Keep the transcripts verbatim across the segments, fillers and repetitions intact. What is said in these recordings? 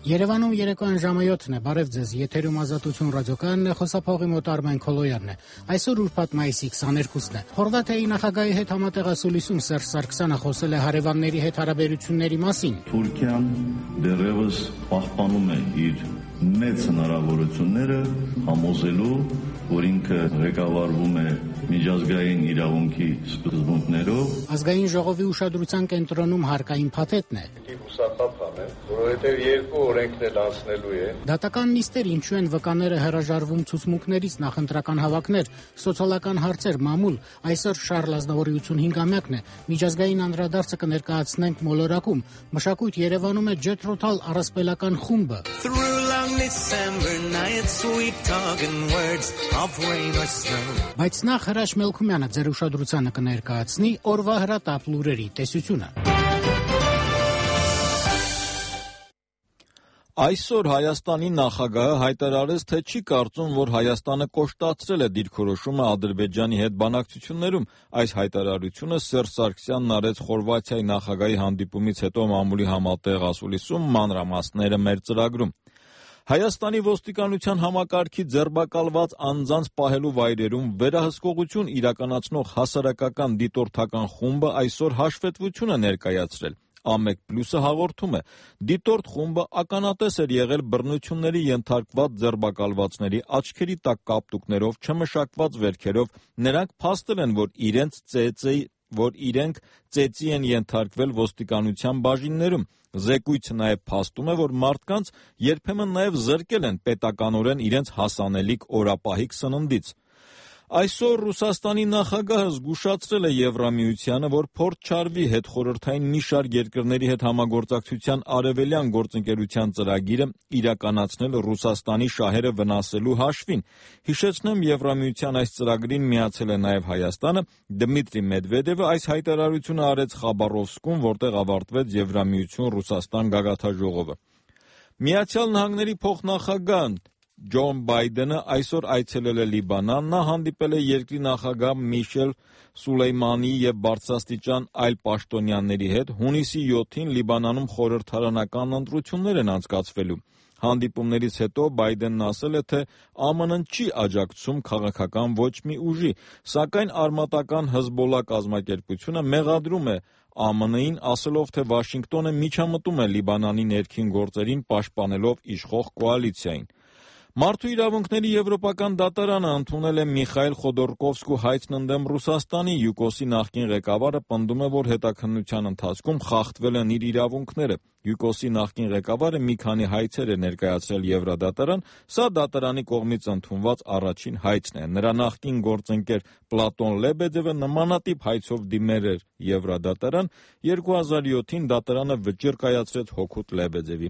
Երևանում երեկոյան ժամը յոթն է, բարև ձեզ, եթերում Ազատություն ռադիոկայանն է, խոսափողի մոտ Արմեն Քոլոյանն է։ Այսօր ուրբաթ մայիսի քսաներկուսն է։ Խորվաթիայի նախագահի հետ համատեղ ասուլիսում Սերժ Սարգսյանը խոսել է հարևանների հետ հարաբերությունների մասին։ Թուրքիան դեռևս պահպանում է իր մեծ հնարավորությունները համոզելու, որ ինքը ղեկավարվում է միջազգային իրավունքի սկզբունքներով։ Ազգային ժողովի ուշադրության կենտրոնում հարկային փաթեթն է։ Հուսախաբ անեն, որովհետև երկու օրենքներ անցնելու է։ Դատական նիստեր, ինչու են վկաները հրաժարվում ցուցմունքներից, նախընտրական հավաքներ, սոցիալական հարցեր, մամուլ։ Այսօր Շարլ Ազնավուրի ութսունհինգամյակն է։ Միջազգային անդրադարձը կներկայացնենք մոլորակում։ Մշակույթ Երևանում է Ջեթրոթալ առասպելական խումբը։ Բայց նախ Հրաշ Մելքումյանը ձեր ուշադրությանը կներկայացնի օրվա հրատապ լուրերի տեսությունը։ Այսօր Հայաստանի նախագահը հայտարարեց, թե չի կարծում, որ Հայաստանը կոշտացրել է դիրքորոշումը Ադրբեջանի հետ բանակցություններում։ Այս հայտարարությունը Սերժ Սարգսյանն արեց Խորվաթիայի նախագահի հանդիպումից հետո մամուլի համատեղ ասուլիսում, մանրամասները մեր ծրագրում։ Հայաստանի ոստիկանության համակարգի ձերբակալված անձանց պահելու վայրերում վերահսկողություն իրականացնող հասարակական դիտորդական խումբը այսօր հաշվետվություն է ներկայացրել։ Ամեկ պլյուսը հաղորդում է. դիտորդ խումբը ականատես էր եղել բռնությունների ենթարկված ձերբակալվածների աչքերի տակ կապտուկներով, չմշակված վերքերով, նրանք փաստել են, որ իրենց ծեծեի որ իրենք ծեծի են ենթարկվել ոստիկանության բաժիններում։ Զեկույցը նաև փաստում է, որ մարդկանց երբեմն նաև զրկել են պետականորեն իրենց հասանելիք օրապահիկ սննդից։ Այսօր Ռուսաստանի նախագահը զգուշացրել է Եվրամիությանը, որ փորձ չարվի հետխորհրդային մի շարք երկրների հետ համագործակցության արևելյան գործընկերության ծրագիրը իրականացնել Ռուսաստանի շահերը վնասելու հաշվին։ Հիշեցնեմ, Եվրամիության այս ծրագրին միացել է նաև Հայաստանը։ Դմիտրի Մեդվեդևը այս հայտարարությունը արեց Խաբարովսկում, որտեղ ավարտվեց Եվրամիություն-Ռուսաստան գագաթնաժողովը։ Միացյալ Նահանգների փոխնախագահ Ջոն Բայդենը այսօր այցելել է Լիբանան, նա հանդիպել է երկրի նախագահ Միշել Սուլեյմանի և բարձրաստիճան այլ պաշտոնյաների հետ։ Հունիսի յոթին Լիբանանում խորհրդարանական ընտրություններ են անցկացվելու։ Հանդիպումներից հետո Բայդենն ասել է, թե ԱՄՆ-ն չի աջակցում քաղաքական ոչ մի ուժի, սակայն արմատական Հզբոլլա կազմակերպությունը մեղադրում է ԱՄՆ-ին, ասելով, թե Վաշինգտոնը միջամտում է Լիբանանի ներքին գործերին, պաշտպանելով իշխող կոալիցիային։ Մարդու իրավունքների եվրոպական դատարանը ընդունել է Միխայիլ Խոդորկովսկու հայցն ընդդեմ Ռուսաստանի։ ՅՈՒԿՕՍ-ի նախկին ղեկավարը պնդում է, որ հետաքննության ընթացքում խախտվել են իր իրավունքները։ ՅՈՒԿՕՍ-ի նախկին ղեկավարը մի քանի հայցեր է ներկայացրել Եվրադատարան, սա դատարանի կողմից ընդունված առաջին հայցն է։ Նրա նախկին գործընկեր Պլատոն Լեբեդևը նմանատիպ հայցով դիմել էր Եվրադատարան, երկու հազար յոթին դատարանը վճիռ կայացրեց հօգուտ Լեբեդևի։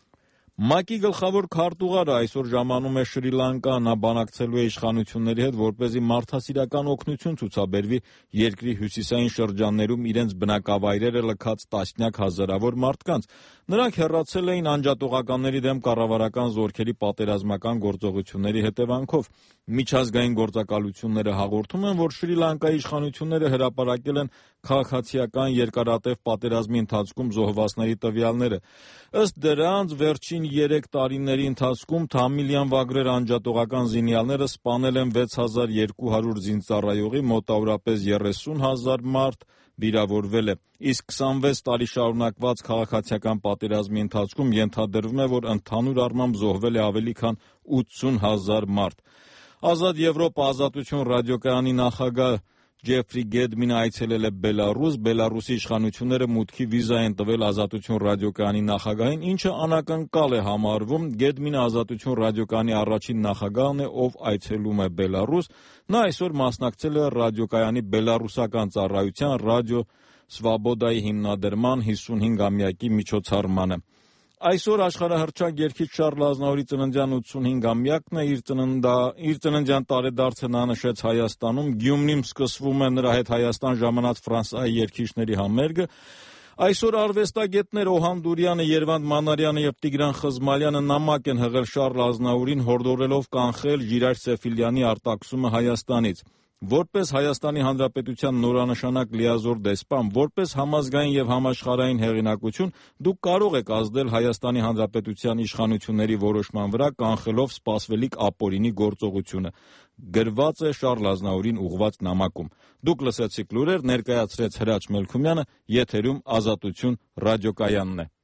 ՄԱԿ-ի գլխավոր քարտուղարը այսօր ժամանում է Շրի Լանկա, նա բանակցելու է իշխանությունների հետ, որպեսզի մարդասիրական օգնություն ցուցաբերվի երկրի հյուսիսային շրջաններում իրենց բնակավայրերը լքած տասնյակ հազարավոր մարդկանց։ Նրանք հեռացել էին անջատողականների դեմ կառավարական զորքերի պատերազմական գործողությունների հետևանքով։ Միջազգային գործակալությունները հաղորդում են, որ Շրի Լանկայի իշխանությունները հրապարակել են քաղաքացիական երկարատև պատերազմի ընթացքում զոհվածների տվյալները։ Ըստ դրանց, վերջին երեք տարիների ընթացքում Թամիլյան Վագրեր անջատողական զինյալները սպանել են վեց հազար երկու հարյուր զինծառայողի, մոտավորապես երեսուն հազար մարդ վիրավորվել է, իսկ քսանվեց տարի շարունակված քաղաքացիական պատերազմի ընթացքում ենթադրվում է, որ ընդհանուր առմամբ զոհվել է ավելի քան ութսուն հազար մարդ։ Ազատ Եվրոպա Ազատություն ռադիոկայանի նախագահ Ջեֆրի Գեդմինը այցելել է Բելարուս, Բելարուսի իշխանությունները մուտքի վիզա են տվել Ազատություն ռադիոկայանի նախագահին, ինչը անակնկալ է համարվում։ Գեդմինը Ազատություն ռադիոկայանի առաջին նախագահն է, ով այցելում է Բելարուս։ Նա այսօր մասնակցել է ռադիոկայանի բելարուսական ծառայության Ռադիո Սվաբոդայի հիմնադրման հիսունհինգամյակի միջոցառմանը։ Այսօր աշխարհահռչակ երգիչ Շարլ Ազնավուրի ծննդյան ութսունհինգամյակն է, իր ծննդա, իր ծննդյան տարեդարձը նա նշեց Հայաստանում, Գյումրիում սկսվում է նրա հետ Հայաստան ժամանած Ֆրանսիայի երգիչների համերգը։ Այսօր արվեստագետներ Օհան Դուրյանը, Երվանդ Մանարյանը և Տիգրան Խզմալյանը նամակ են հղել Շարլ Ազնավուրին, հորդորելով կանխել Ժիրայր Սեֆիլյանի արտաքսումը Հայաստանից։ Որպես Հայաստանի Հանրապետության նորանշանակ լիազոր դեսպան, որպես համազգային եւ համաշխարհային հեղինակություն, դուք կարող եք ազդել Հայաստանի Հանրապետության իշխանությունների որոշման վրա, կանխելով սպասվելիք ապօրինի գործողությունը, գրված է Շառլ Ազնավուրին ուղղված նամակում։ Դուք լսեցիք լուրեր, ներկայացրեց Հրաչ Մելքումյանը, եթերում Ազատություն ռադիոկայանն է։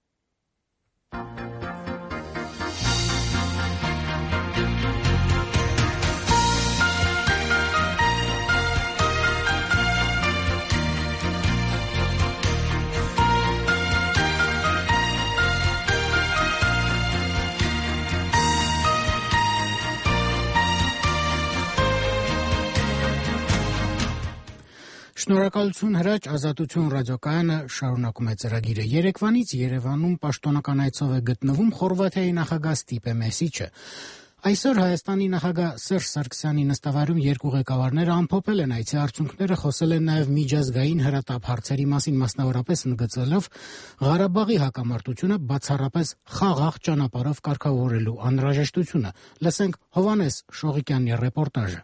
Շնորհակալություն Հրաչ, Ազատություն ռադիոկայանը շարունակում է ծրագիրը։ Երեկվանից Երևանում պաշտոնական այցով է գտնվում Խորվաթիայի նախագահ Ստիպե Մեսիչը։ Այսօր Հայաստանի նախագահ Սերժ Սարգսյանի նստավայրում երկու ղեկավարները ամփոփել են այցի արդյունքները, խոսել են նաև միջազգային հրատապ հարցերի մասին, մասնավորապես ընդգծելով Ղարաբաղի հակամարտությունը բացառապես խաղաղ ճանապարհով կարգավորելու անհրաժեշտությունը։ Լսենք Հովհաննես Շողիկյանի ռեպորտաժը։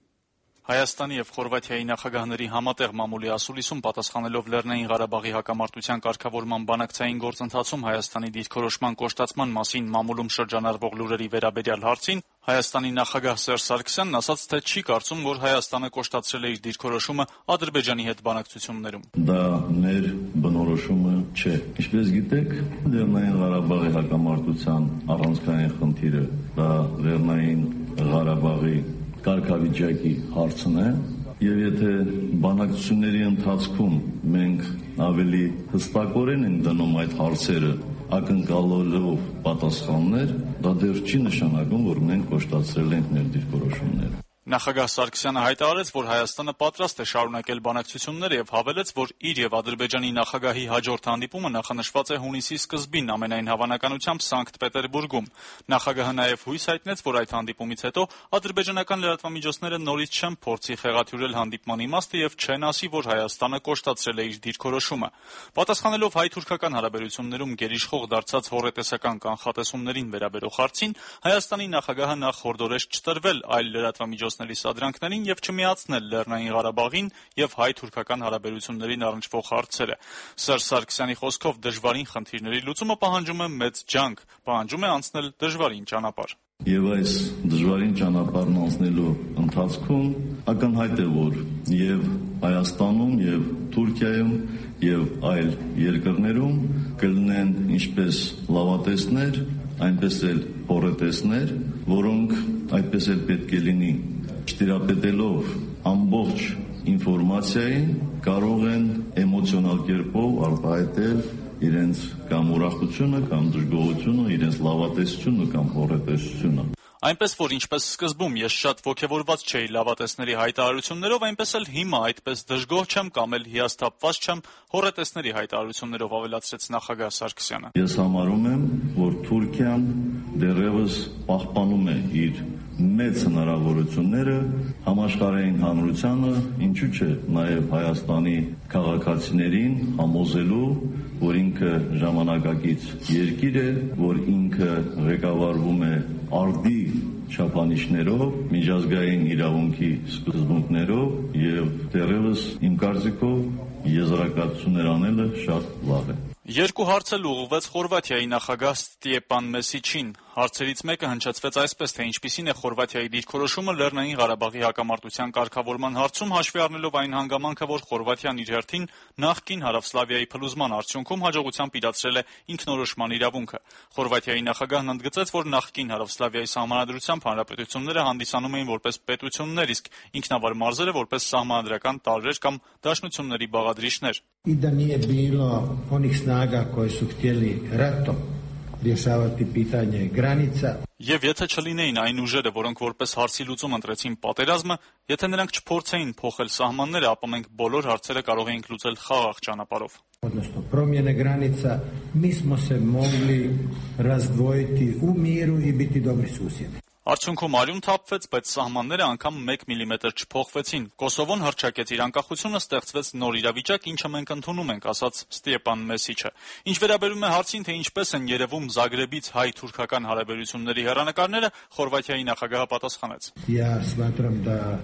Հայաստանի եւ Խորվաթիայի նախագահների համատեղ մամուլի ասուլիսում պատասխանելով Լեռնային Ղարաբաղի հակամարտության կարգավորման բանակցային գործընթացում Հայաստանի դիրքորոշման կոշտացման մասին մամուլում շրջանառվող լուրերի վերաբերյալ հարցին Հայաստանի նախագահ Սերժ Սարգսյանն ասաց, թե չի կարծում, որ Հայաստանը կոշտացրել է իր դիրքորոշումը Ադրբեջանի հետ բանակցություններում։ Դա մեր բնորոշումը չէ։ Ինչպես գիտեք, Լեռնային Ղարաբաղի հակամարտության առանցքային խնդիրը դա Լեռնային Ղարաբաղի կարգավիճակի հարցն է, եւ եթե բանակցությունների ընթացքում մենք ավելի հստակորեն ենք դնում այդ հարցերը ակնկալելով պատասխաններ, դա դեռ չի նշանակում, որ մենք կոշտացրել ենք մեր դիրքորոշումները։ Նախագահ Սարգսյանը հայտարարեց, որ Հայաստանը պատրաստ է շարունակել բանակցությունները եւ հավելեց, որ իր եւ Ադրբեջանի նախագահի հաջորդ հանդիպումը նախանշված է հունիսի սկզբին ամենայն հավանականությամբ Սանկտ Պետերբուրգում։ Նախագահը նաեւ հույս հայտնեց, որ այդ հանդիպումից հետո ադրբեջանական լրատվամիջոցները նորից չեն փորձի խեղաթյուրել հանդիպման իմաստը եւ չեն ասի, որ Հայաստանը կոշտացրել է իր դիրքորոշումը։ Պատասխանելով հայ-թուրքական հարաբերություններում գերիշխող դարձած հոռետեսական կանխատեսումներին վերաբերող հարցին, Հայաստանի նախագահը նախ հորդորեց չտրվել այլ լրատվամիջոցների սադրանքներին եւ չմիացնել Լեռնային Ղարաբաղին եւ հայ-թուրքական հարաբերություններին առնչվող հարցերը։ Սերժ Սարգսյանի խոսքով դժվարին խնդիրների լուծումը պահանջում է մեծ ջանք, պահանջում է անցնել դժվարին ճանապարհ։ Եվ այս դժվարին ճանապարհն անցնելու ընթացքում ակնհայտ է, որ եւ Հայաստանում եւ Թուրքիայում եւ այլ երկրներում կլինեն ինչպես լավատեսներ, այնպես էլ հոռետեսներ, որոնք այդպես էլ պետք է լինի, չտիրապետելով ամբողջ ինֆորմացիային, կարող են էմոցիոնալ կերպով արտահայտել իրենց կամ ուրախությունը, կամ դժգոհությունը, իրենց լավատեսությունը կամ հոռետեսությունը։ Այնպես որ ինչպես սկզբում ես շատ ոգևորված չէի լավատեսների հայտարարություններով, այնպես էլ հիմա այդպես դժգոհ չեմ կամ էլ հիասթափված չեմ հոռետեսների հայտարարություններով, ավելացրեց նախագահ Սարգսյանը։ Ես համարում եմ, որ Թուրքիան դեռևս պահպանում է իր մեծ հնարավորությունները համաշխարհային հանրությանը, ինչու՞ չէ, նաև Հայաստանի քաղաքացիներին համոզելու, որ ինքը ժամանակակից երկիր է, որ ինքը ղեկավարվում է արդի չափանիշներով, միջազգային իրավունքի սկզբունքներով եւ դեռևս իմ կարծիքով եզրակացություններ անելը շատ լավ է։ Երկու հարց էլ ուղղվեց Խորվաթիայի նախագահ Ստիեպան Մեսիչին։ Հարցերից մեկը հնչեցվեց այսպես, թե ինչպիսին է Խորվաթիայի դիրքորոշումը Լեռնային Ղարաբաղի հակամարտության կարգավորման հարցում, հաշվի առնելով այն հանգամանքը, որ Խորվաթիան իր հերթին նախկին Հարավսլավիայի փլուզման արդյունքում հաջողությամբ իրացրել է ինքնորոշման իրավունքը։ Խորվաթիայի նախագահն ընդգծեց, որ նախկին Հարավսլավիայի սահմանադրությամբ հանրապետությունները հանդիսանում էին որպես պետություններ, իսկ ինքնավար մարզերը որպես սահմանադրական տարրեր կամ դաշնությունների բաղադրիչներ։ И да nije bilo onih snaga koje su htjeli ratom rješavati pitanje granica. Եվ եթե չլինեին այն ուժերը, որոնք որպես հարցի луծում ընտրեցին պատերազմը, եթե նրանք չփորձեին փոխել սահմանները, ապա մենք բոլոր հարցերը կարող էինք լուծել խաղաղ ճանապարհով։ Odnosno promjene granica, mi smo se mogli razdvojiti u miru i biti dobri susjedi. Արդյունքում արյուն թափվեց, բայց սահմանները անգամ մեկ միլիմետր չփոխվեցին։ Կոսովոն հռչակեց իր անկախությունը, ստեղծվեց նոր իրավիճակ, ինչը մենք ընդունում ենք, ասաց Ստիեպան Մեսիչը։ Ինչ վերաբերում է հարցին, թե ինչպես են երևում Զագրեբից հայ-թուրքական հարաբերությունների հեռանկարները, Խորվաթիայի նախագահը պատասխանեց. Я smatram da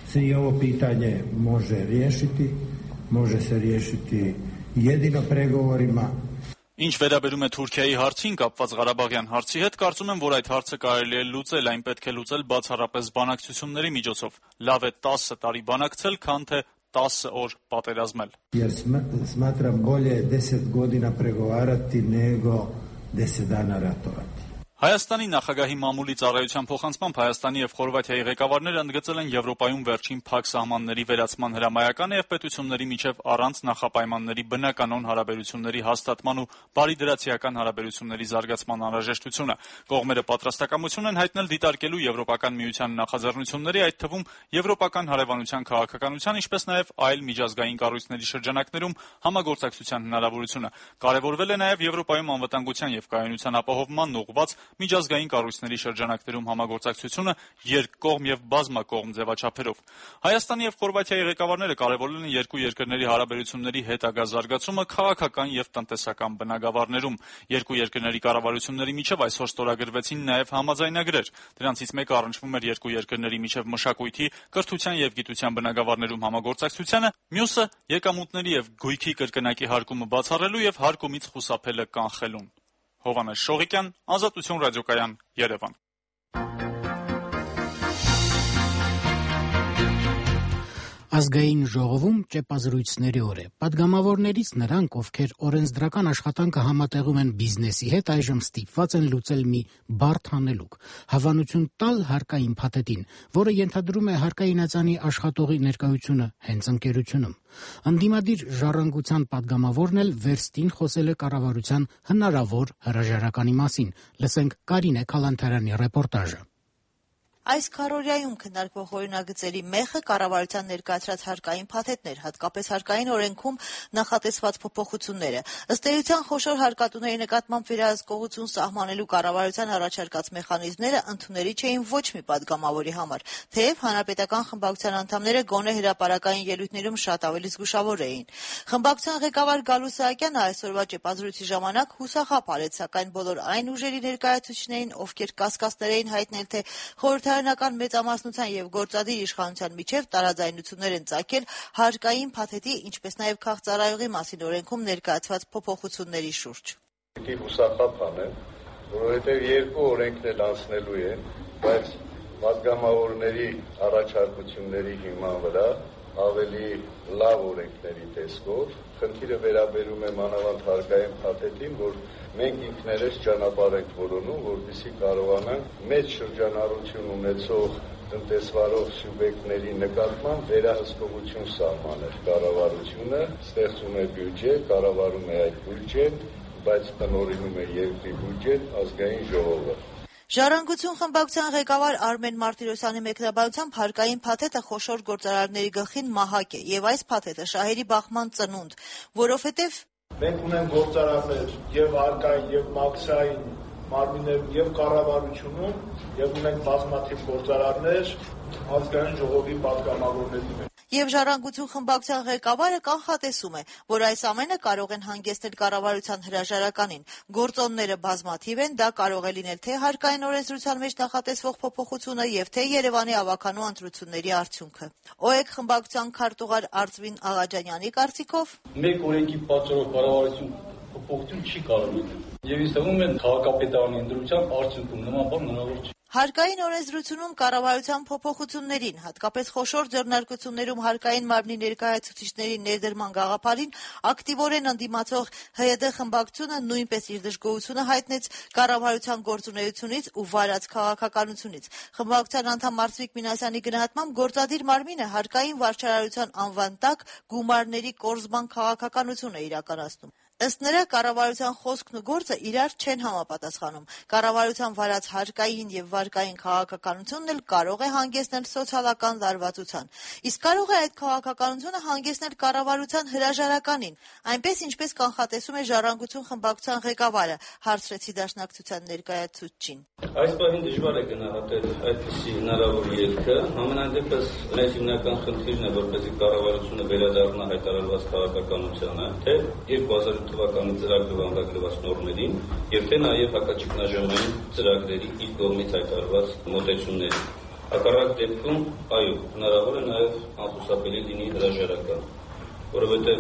se i ovo pitanje može riješiti, može se riješiti jedino pregovorima. Ինչ վերաբերում է Թուրքիայի հարցին կապված Ղարաբաղյան հարցի հետ, կարծում եմ, որ այդ հարցը կարելի է լուծել, այն պետք է լուծել բացառապես բանակցությունների միջոցով։ Լավ է տասը տարի բանակցել, քան թե տասը օր պատերազմել։ Jer smatram bolje deset godina pregovarati nego deset dana ratovati. Հայաստանի նախագահի մամուլի ծառայության փոխանցմամբ Հայաստանի եւ Խորվաթիայի ղեկավարները ընդգծել են Եվրոպայում վերջին փակ սահմանների վերացման հրամայականը եւ պետությունների միջև առանց նախապայմանների բնականոն հարաբերությունների հաստատման ու բարիդրացիական հարաբերությունների զարգացման անհրաժեշտությունը։ Կողմերը պատրաստակամություն են հայտնել դիտարկելու Եվրոպական միության նախաձեռնությունների, այդ թվում Եվրոպական հարևանության քաղաքականության, ինչպես նաեւ այլ միջազգային կառույցների շրջանակներում համագործակցության հնարավորությունը։ Կարևորվել է նաեւ Եվրոպայում անվտանգության եւ կայունության ապահովման ուղղված միջազգային կառույցների շրջանակներում համագործակցությունը երկկողմ եւ բազմակողմ ձևաչափերով։ Հայաստանի եւ Խորվաթիայի ղեկավարները կարևորել են երկու երկրների հարաբերությունների հետագա զարգացումը քաղաքական եւ տնտեսական բնագավառներում։ Երկու երկրների կառավարությունների միջև այսօր ստորագրվեցին նաեւ համաձայնագրեր։ Դրանցից մեկը առնչվում էր երկու երկրների միջև մշակույթի, կրթության եւ գիտության բնագավառներում համագործակցությանը, մյուսը եկամուտների եւ գույքի կրկնակի հարկումը բացառելու եւ հարկումից խուսափելը կանխելուն։ Հովհաննես Շողիկյան, Ազատություն ռադիոկայան, Երևան։ Ազգային ժողովում ճեպազրույցների օր է։ Պատգամավորներից նրանք, ովքեր օրենսդրական աշխատանքը համատեղում են բիզնեսի հետ, այժմ ստիպված են լուծել մի բարդ հանելուկ՝ հավանություն տալ հարկային փաթեթին, որը ենթադրում է հարկային ածանի աշխատողի ներկայությունը հենց ընկերությունում։ Ընդդիմադիր ժառանգության պատգամավորն էլ վերստին խոսել է կառավարության հնարավոր հրաժարականի մասին։ Լսենք Կարինե Քալանթարյանի ռեպորտաժը։ Այս քառօրյայում քննարկվող օրինագծերի մեխը կառավարության ներկայացրած հարկային փաթեթներ, հատկապես հարկային օրենքում նախատեսված փոփոխությունները։ Ըստ էության խոշոր հարկատուների նկատմամբ վերահսկողություն սահմանելու կառավարության առաջարկած մեխանիզմները ընդունելի չէին ոչ մի պատգամավորի համար, թեև հանրապետական խմբակցության անդամները գոնե հրապարակային ելույթներում շատ ավելի զգուշավոր էին։ Խմբակցության ղեկավար Գալու Սահակյանը այսօրվա ճեպազրույցի ժամանակ հուսախաբ արեց, սակայն բոլոր այն ուժերի ներկայացուցիչներին, ովքեր կասկածներ էին հայտնել, թե խորհրդարանական մեծամասնության եւ գործադիր իշխանության միջև տարաձայնություններ են ծագել հարկային փաթեթի, ինչպես նաեւ քաղծառայողի մասին օրենքում ներկայացված փոփոխությունների շուրջ։ Պիտի հուսախաբ անեն, որովհետեւ երկու օրենքն էլ անցնելու են, բայց պատգամավորների առաջարկությունների հիման վրա ավելի լավ օրենքների տեսքով խնդիրը վերաբերում է մանավանդ հարկային փաթեթին, որ մենք ինքներս ճանապարհ ենք որոնում, որպեսզի կարողանանք մեծ շրջանառություն ունեցող տնտեսվարող սուբյեկտների նկատմամբ վերահսկողություն սահմանել։ Կառավարությունը ստեղծում է բյուջե, կառավարում է այդ բյուջեն, բայց տնօրինում է երկրի բյուջեն ազգային ժողովը։ Ժառանգություն խմբակցության ղեկավար Արմեն Մարտիրոսյանի մեկնաբանությամբ հարկային փաթեթը խոշոր գործարարների գլխին մահակ է եւ այս փաթեթը շահերի բախման ծնունդ, որովհետեւ մենք ունենք գործարարներ եւ հարկային եւ մաքսային մարմիններում եւ կառավարությունում եւ ունենք բազմաթիվ գործարարներ ազգային ժողովի պատգամավորների մեջ։ Եվ ժառանգություն խմբակցության ղեկավարը կանխատեսում է, որ այս ամենը կարող են հանգեցնել կառավարության հրաժարականին։ Գործոնները բազմաթիվ են, դա կարող է լինել թե հարկային օրենսդրության մեջ նախատեսվող փոփոխությունը եւ թե Երևանի ավականու ընտրությունների արդյունքը։ ՕԵԿ խմբակցության քարտուղար Արծվին Աղաջանյանի կարծիքով մեկ օրենքի պատճառով կառավարություն փոփոխություն չի կարող լինել։ Եվ ինձ թվում է քաղաքապետարանի ընտրության արդյունքում նման բան հնարավոր չէ։ Հարկային օրենսդրությունում կառավարության փոփոխություններին, հատկապես խոշոր ձեռնարկություններում հարկային մարմնի ներկայացուցիչների ներդրման գաղափարին ակտիվորեն ընդդիմացող ՀՅԴ խմբակցությունը նույնպես իր դժգոհությունը հայտնեց կառավարության գործունեությունից ու վարած քաղաքականությունից։ Խմբակցության անդամ Արծվիկ Մինասյանի գնահատմամբ գործադիր մարմինը հարկային վարչարարության անվան տակ գումարների կորզման քաղաքականություն է իրականացնում։ Ըստ նրա, կառավարության խոսքն ու գործը իրար չեն համապատասխանում։ Կառավարության վարած հարկային եւ վարկային քաղաքականությունն էլ կարող է հանգեցնել սոցիալական լարվածության։ Իսկ կարող է այդ քաղաքականությունը հանգեցնել կառավարության հրաժարականին, այնպես ինչպես կանխատեսում է ժառանգություն խմբակցության ղեկավարը, հարցրեցի դաշնակցության ներկայացուցչին։ Այս բանին դժվար է գնահատել այդպիսի հնարավոր ելքը, համենայն դեպս մեր հիմնական խնդիրն է, որպեսզի կառավարությունը վերադառնա հայտարարված քաղաքականությանը, թե երկու հազար թվականի ծրագրով ամրագրված նորմերին եւ թե նաեւ հակաճգնաժամային ծրագրերի իր կողմից հայտարարված մոտեցումներին։ Հակառակ դեպքում, այո, հնարավոր է նաև անխուսափելի լինի հրաժարական, որովհետև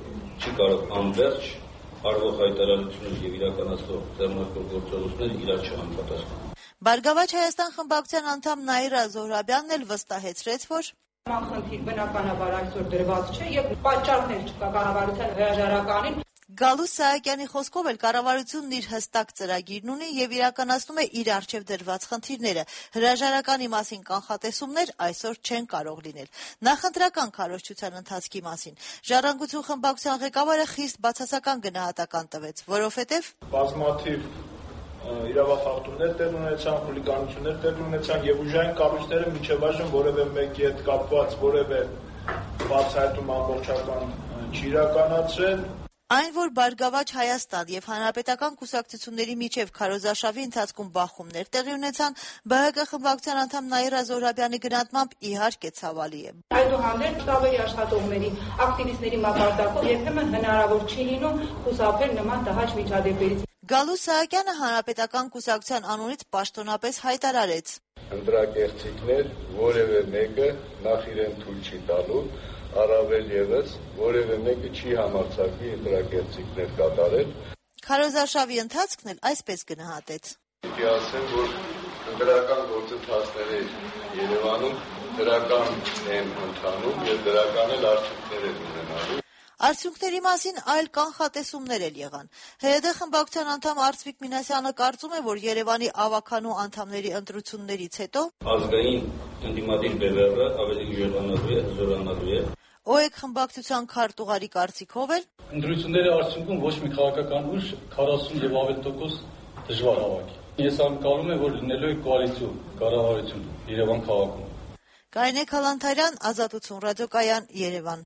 չի կարող անվերջ արվող հայտարարություններ եւ իրականացվող ձեռնարկող գործողություններ իրար չհամապատասխանեն։ Բարգավաճ Հայաստան խմբակցության անդամ Նաիրա Զոհրաբյանն էլ վստահեցրեց, որ Խնդիր բնականաբար այսօր դրված չէ եւ պատճառներ չկա կառավարության հրաժարականին։ Գալուս Սահակյանի խոսքով էլ կառավարությունն իր հստակ ծրագիրն ունի եւ իրականացնում է իր առջեւ դրված խնդիրները։ Հրաժարականի մասին կանխատեսումներ այսօր չեն կարող լինել։ Նախընտրական քարոզչության ընթացքի մասին Ժառանգություն խմբակցության ղեկավարը խիստ բացասական գնահատական տվեց, որովհետեւ բազմաթիվ իրավախախտումներ տեղ ունեցան, խուլիգանություններ տեղ ունեցան եւ ուժային կառույցները մինչեւ այժմ որևէ մեկի հետ կապված որևէ բացահայտում ամբողջական չի իրականացրել։ Այն, որ Բարգավաճ Հայաստան եւ հանրապետական կուսակցությունների միջև քարոզարշավի ընթացքում բախումներ տեղի ունեցան, Բ Հ Կ խմբակցության անդամ Նաիրա Զոհրաբյանի գնահատմամբ իհարկե ցավալի է։ Այդուհանդերձ շտաբերի աշխատողների, ակտիվիստների մակարդակով երբեմն հնարավոր չի լինում խուսափել նման տհաճ միջադեպերից։ Գալուս Սահակյանը հանրապետական կուսակցության անունից պաշտոնապես հայտարարեց. Ընտրակեղծիքներ որևէ մեկը նախ իրեն թույլ չի տալու, առավել ևս որևէ մեկը չի համարձակվի ընտրակեղծիքներ կատարել։ Քարոզարշավի ընթացքն էլ այսպես գնահատեց. Պիտի ասեմ, որ ընտրական գործընթացները Երևանում դրական են ընթանում եւ դրական էլ արդյունքներ են ունենալու։ Արդյունքների մասին այլ կանխատեսումներ էլ եղան։ Հ Դ խմբակցության անդամ Արծվիկ Մինասյանը կարծում է, որ Երևանի ավականու անդամների ընտրություններից հետո ազգային ընդդիմադիր բևեռը ավելի ուժեղանալու է, հզորանալու է։ Օ Է Կ խմբակցության քարտուղարի կարծիքով էլ ընտրությունների արդյունքում ոչ մի քաղաքական ուժ քառասուն եւ ավել տոկոս դժվար հավաքի։ Ես անկարում եմ, որ լինելու է կոալիցիոն կառավարություն Երևան քաղաքում։ Կարինե Քալանթարյան, Ազատություն ռադիոկայան, Երևան։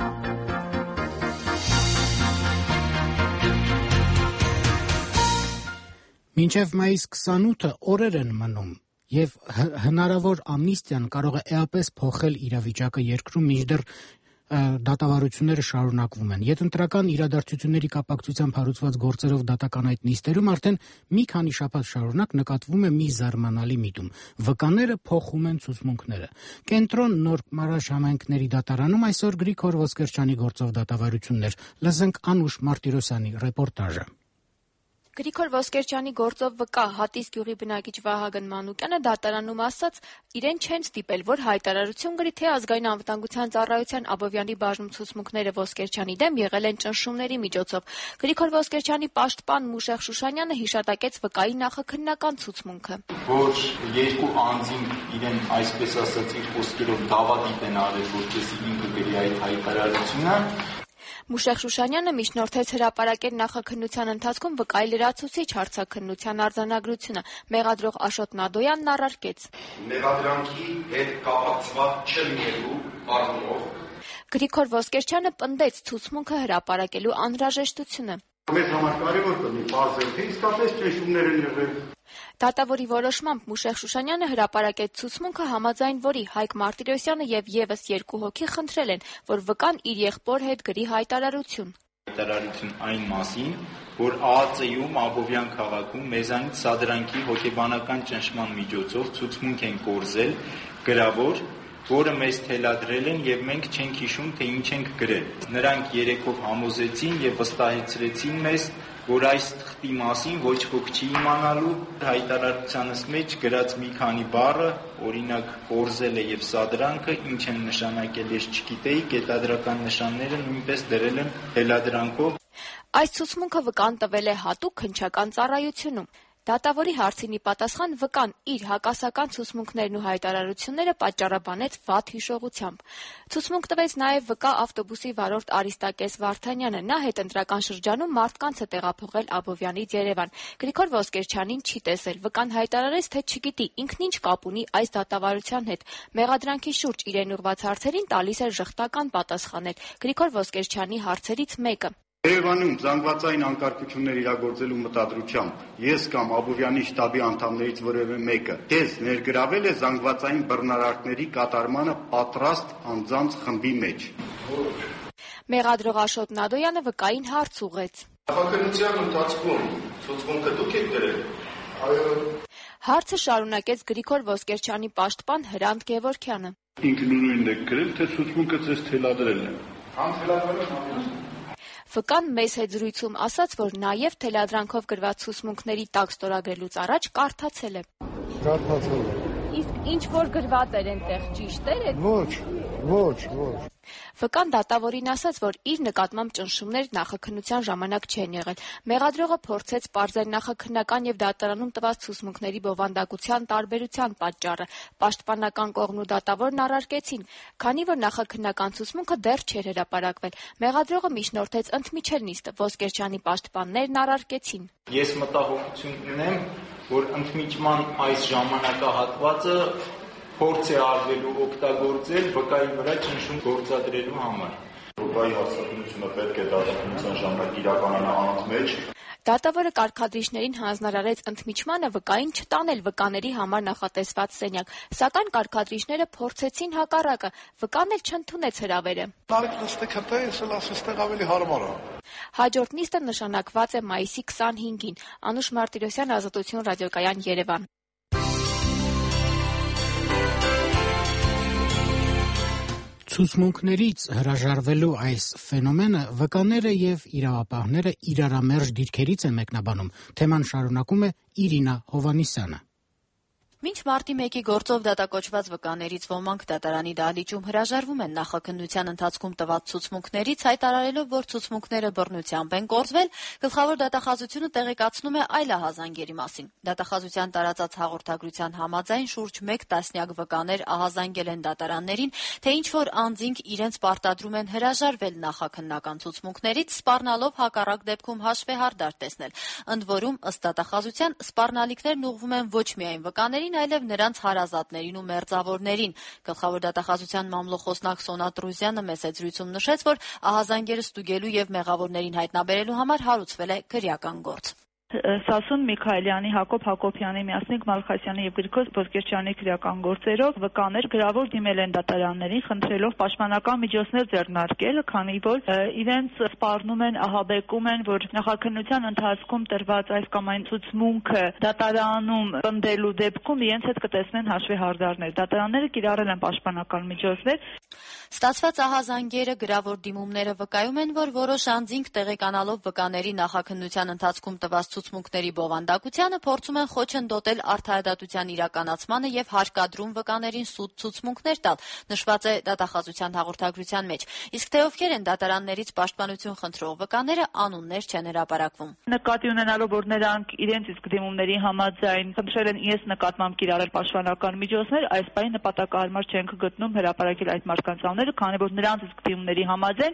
Մինչև մայիս քսանութը օրեր են մնում, եւ հնարավոր ամնիստիան կարող է էապես փոխել իրավիճակը երկրում, մինչդեռ դատավարությունները շարունակվում են։ Յետընտրական իրադարձությունների կապակցությամբ հարուցված գործերով դատական այդ նիստերում արդեն մի քանի շաբաթ շարունակ նկատվում է մի զարմանալի միտում։ Վկաները փոխում են ցուցմունքները։ Կենտրոն Նոր Մարաշ համայնքների դատարանում այսօր Գրիգոր Ոսկերչյանի գործով դատավարություններ։ Լսենք Անուշ Մարտիրոսյանի ռեպորտաժը։ Գրիգոր Ոսկերչյանի գործով վկա Հատիս գյուղի բնակիչ Վահագն Մանուկյանը դատարանում ասաց, իրեն չեն ստիպել, որ հայտարարություն գրի, թե ազգային անվտանգության ծառայության Աբովյանի բաժնում ցուցմունքները Ոսկերչյանի դեմ եղել են ճնշումների միջոցով։ Գրիգոր Ոսկերչյանի պաշտպան Մուշեղ Շուշանյանը հիշատակեց վկայի նախաքննական ցուցմունքը։ Որ երկու անձին իրեն այսպես ասած իր խոսքերով դավադիպ են արել, որպեսզի ինքը գրի այդ հայտարարությունը։ Մուշեղ Շուշանյանը միջնորդեց հրապարակել նախաքննության ընթացքում վկայի լրացուցիչ հարցաքննության արձանագրությունը։ Մեղադրող Աշոտ Նադոյանն առարկեց. Մեղադրանքի հետ կապակցված չլինելու առումով Գրիգոր Ոսկերչյանը պնդեց ցուցմունքը հրապարակելու անհրաժեշտությունը։ Մեզ համար կարևոր կլինի բարձր, թե իսկապես ճնշումներ են եղել։ Դատավորի որոշմամբ Մուշեղ Շուշանյանը հրապարակեց ցուցմունքը, համաձայն որի Հայկ Մարտիրոսյանը եւ եւս երկու հոգի խնդրել են, որ վկան իր եղբոր հետ գրի հայտարարություն։ Հայտարարություն այն մասին, որ Ա Ծ Յ-ում Աբովյան քաղաքում մեզանից սադրանքի հոգեբանական ճնշման միջոցով ցուցմունք են կորզել գրավոր, որը մեզ թելադրել են եւ մենք չենք հիշում, թե ինչ ենք գրել։ Նրանք երեքով համոզեցին եւ վստահեցրեցին մեզ, որ այս թղթի մասին ոչ ոք չի իմանալու, հայտարարությանս մեջ գրած մի քանի բառը, օրինակ կորզել է եւ սադրանքը, ինչ են նշանակել ես չգիտեի, կետադրական նշանները նույնպես դրել են թելադրանքով։ Այս ցուցմունքը վկան տվել է հատուկ քննչական ծառայությունում։ Դատավորի հարցին ի պատասխան վկան իր հակասական ցուցմունքներն ու հայտարարությունները պատճառաբանեց վատ հիշողությամբ։ Ցուցմունք տվեց նաև վկա ավտոբուսի վարորդ Արիստակես Վարդանյանը։ Նա հետընտրական շրջանում մարդկանց է տեղափոխել Աբովյանից Երևան։ Գրիգոր Ոսկերչյանին չի տեսել։ Վկան հայտարարեց, թե չգիտի ինքն ինչ կապ ունի այս դատավարության հետ։ Մեղադրանքի շուրջ իրեն ուղղված հարցերին տալիս էր ժխտական պատասխաներ։ Գրիգոր Ոսկերչյանի հարցերից մեկը. Երևանում զանգվածային անկարգություններ իրագործելու մտադրությամբ ես կամ Աբովյանի շտաբի անդամներից որևէ մեկը քեզ ներգրավել է զանգվածային բռնարարքների կատարմանը պատրաստ անձանց խմբի մեջ։ Մեղադրող Աշոտ Նադոյանը վկային հարց ուղղեց. Նախաքննության ընթացքում ցուցմունքը դուք եք դրել։ Այո։ Հարցը շարունակեց Գրիգոր Ոսկերչյանի պաշտպան Հրանտ Գևորգյանը։ Ինքնուրույն եք գրել, թե ցուցմունքը ձեզ թելադրել է։ Ֆ-կան մեծ հետ զրույցում ասաց, որ նաև թելադրանքով գրված ցուցմունքների տակ ստորագրելուց առաջ կարդացել է։ Կարդացել է։ Իսկ ինչ որ գրված էր այնտեղ ճիշտ էր։ Ոչ, ոչ, ոչ։ Ֆ-կան դատավորին ասաց, որ իր նկատմամբ ճնշումներ նախաքննության ժամանակ չեն եղել։ Մեղադրողը փորձեց պարզել նախաքննական եւ դատարանում տված ցուցմունքների բովանդակության տարբերության պատճառը։ Պաշտպանական կողմն ու դատավորն առարկեցին, քանի որ նախաքննական ցուցմունքը դեռ չէր հրապարակվել։ Մեղադրողը միջնորդեց ընդմիջել նիստը, Ոսկերչյանի պաշտպաններն առարկեցին։ Ես մտահոգություն ունեմ, որ ընդմիջման այս ժամանակահատվածը փորձ է արվելու օգտագործել վկայի վրա ճնշում գործադրելու համար։ Վկայի հաստատությունը պետք է դատախազության ժամանակ իրականանա անոնց մեջ։ Դատավորը կարգադրիչներին հանձնարարեց ընդմիջմանը վկային չտանել վկաների համար նախատեսված սենյակ, սակայն կարգադրիչները փորձեցին հակառակը, վկան էլ չընդունեց հրավերը։ Հաջորդ նիստը նշանակված է մայիսի քսանհինգին։ Անուշ Մարտիրոսյան, Ազատություն, ռադիոկայան, Երևան։ Ցուցմունքներից հրաժարվելու այս ֆենոմենը վկաները եւ իրավապահները իրարամերժ դիրքերից են մեկնաբանում։ Թեման շարունակում է Իրինա Հովանիսյանը։ Մինչ մարտի մեկի գործով դատակոչված վկաներից ոմանք դատարանի դահլիճում հրաժարվում են նախաքննության ընթացքում տված ցուցմունքներից, հայտարարելով, որ ցուցմունքները բռնությամբ են կորզվել, գլխավոր դատախազությունը տեղեկացնում է այլ ահազանգերի մասին։ Դատախազության տարածած հաղորդագրության համաձայն շուրջ մեկ տասնյակ վկաներ ահազանգել են դատարաններին, թե ինչ-որ անձինք իրենց պարտադրում են հրաժարվել նախաքննական ցուցմունքներից, սպառնալով հակառակ դեպքում հաշվեհարդար տեսնել։ Ընդ որում, ըստ դատախազության, սպառնալիքներն ուղղվում են ոչ միայն վկաներին, այլև նրանց հարազատներին ու մերձավորներին։ Գլխավոր դատախազության մամլոխոսնակ Սոնա Տրուզյանը մեծ զրույցում նշեց, որ ահազանգերը ստուգելու եւ մեղավորներին հայտնաբերելու համար հարուցվել է քրեական գործ։ Սասուն Միքայելյանի, Հակոբ Հակոբյանի, Միասնիկ Մալխասյանի եւ Գրիգոր Ոսկերչյանի քրեական գործերով վկաներ գրավոր դիմել են դատարաններին, խնդրելով պաշտպանական միջոցներ ձեռնարկել, քանի որ իրենց սպառնում են, ահաբեկում են, որ նախաքննության ընթացքում տրված այս կամ այն ցուցմունքը դատարանում պնդելու դեպքում իրենց հետ կտեսնեն հաշվեհարդարներ։ Դատարանները կիրառել են պաշտպանական միջոցներ։ Ստացված ահազանգերը գրավոր դիմումները վկայում են, որ որոշ անձինք տեղեկանալով վկաների նախաքննության ընթացքում տված ցուցմունքների բովանդակությանը փորձում են խոչընդոտել արդարադատության իրականացմանը եւ հարկադրում վկաներին սուտ ցուցմունքներ տալ, նշված է դատախազության հաղորդագրության մեջ։ Իսկ թե ովքեր են դատարաններից պաշտպանություն խնդրող վկաները, անուններ չեն հրապարակվում։ Նկատի ունենալով, որ նրանք իրենց իսկ դիմումների համաձայն խնդրել են իրենց նկատմամբ կիրառել պաշտպանական միջոցներ, այս պահին նպատակահարմար չենք գտնում հրապարակել այդ մարդկանց անունները, քանի որ նրանց իսկ դիմումների համաձայն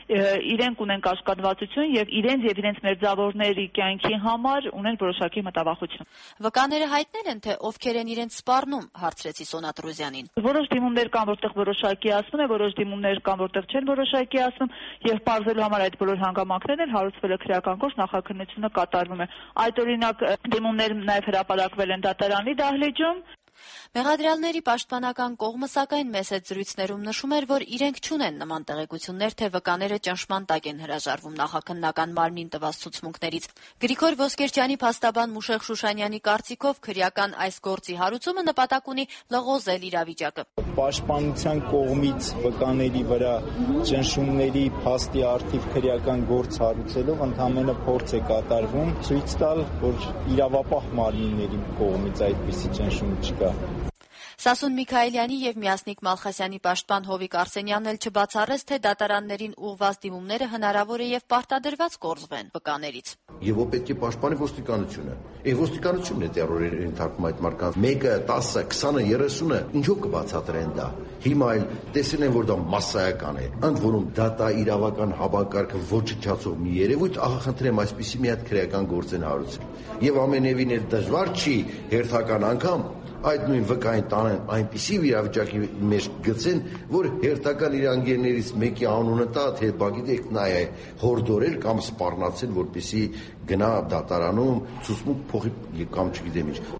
իրենք ունեն կաշկադվածություն եւ իրենց եւ իրենց մերձավորների կյանքի համար ունեն որոշակի մտավախություն։ Վկաները հայտնել են, թե ովքեր են իրենց սպառնում, հարցրեցի Սոնա Տրուզյանին։ Որոշ դիմումներ կան, որտեղ որոշակի ասում է, որոշ դիմումներ կան, որտեղ չեն որոշակի ասում, եւ բարձելու համար այդ բոլոր հանգամանքներն են հարուցվել է քրեական գործ, նախաքննությունը կատարվում է։ Այդ օրինակ դիմումներ նաեւ հրապարակվել են դատարանի դահլիճում։ Մեղադրյալների պաշտպանական կողմը սակայն մեծ զրույցներում նշում էր, որ իրենք չունեն նման տեղեկություններ, թե վկաները ճնշման տակ են հրաժարվում նախաքննական մարմնին տված ցուցմունքներից։ Գրիգոր Ոսկերչյանի փաստաբան Մուշեղ Շուշանյանի կարծիքով քրեական այս գործի հարուցումը նպատակ ունի լղոզել իրավիճակը։ Պաշտպանության կողմից վկաների վրա ճնշումների փաստի առթիվ քրեական գործ հարուցելով ընդհանրապես փորձ է կատարվում ցույց տալ, որ իրավապահ մարմինների կողմից այդպիսի ճնշում չկա։ Սասուն Միքայելյանի եւ Միասնիկ Մալխասյանի պաշտպան Հովիկ Արսենյանն էլ չբացառեց, թե դատարաններին ուղղված դիմումները հնարավոր է եւ պարտադրված կորզվեն վկաներից։ Եվ ո պետք է պաշտպանի ոստիկանությունը։ Այն ոստիկանությունն է տերորի ենթարկում այդ մարդկանց։ մեկը, տասը, քսանը, երեսունը ինչով կբացատրեն դա։ Հիմա այլ տեսել են, որ դա մասսայական է։ Ընդ որում դա իրավական հավաքարքը ոչնչացող մի երևույթ, ահա խնդրեմ այսպիսի մի հատ քրեական գործ են հարուցել։ Եվ ամենևին էլ դժվար չի հերթական անգամ այդ նույն վկային տանեն այնպիսի իրավիճակի մեջ գցեն, որ հերթական իր անգերներից մեկի անունը տա, թե բագիտեք նա է հորդորել կամ սպառնացել, որպեսի գնա դատարանում ցուցմունք փոխի կամ չգիտեմ ինչ։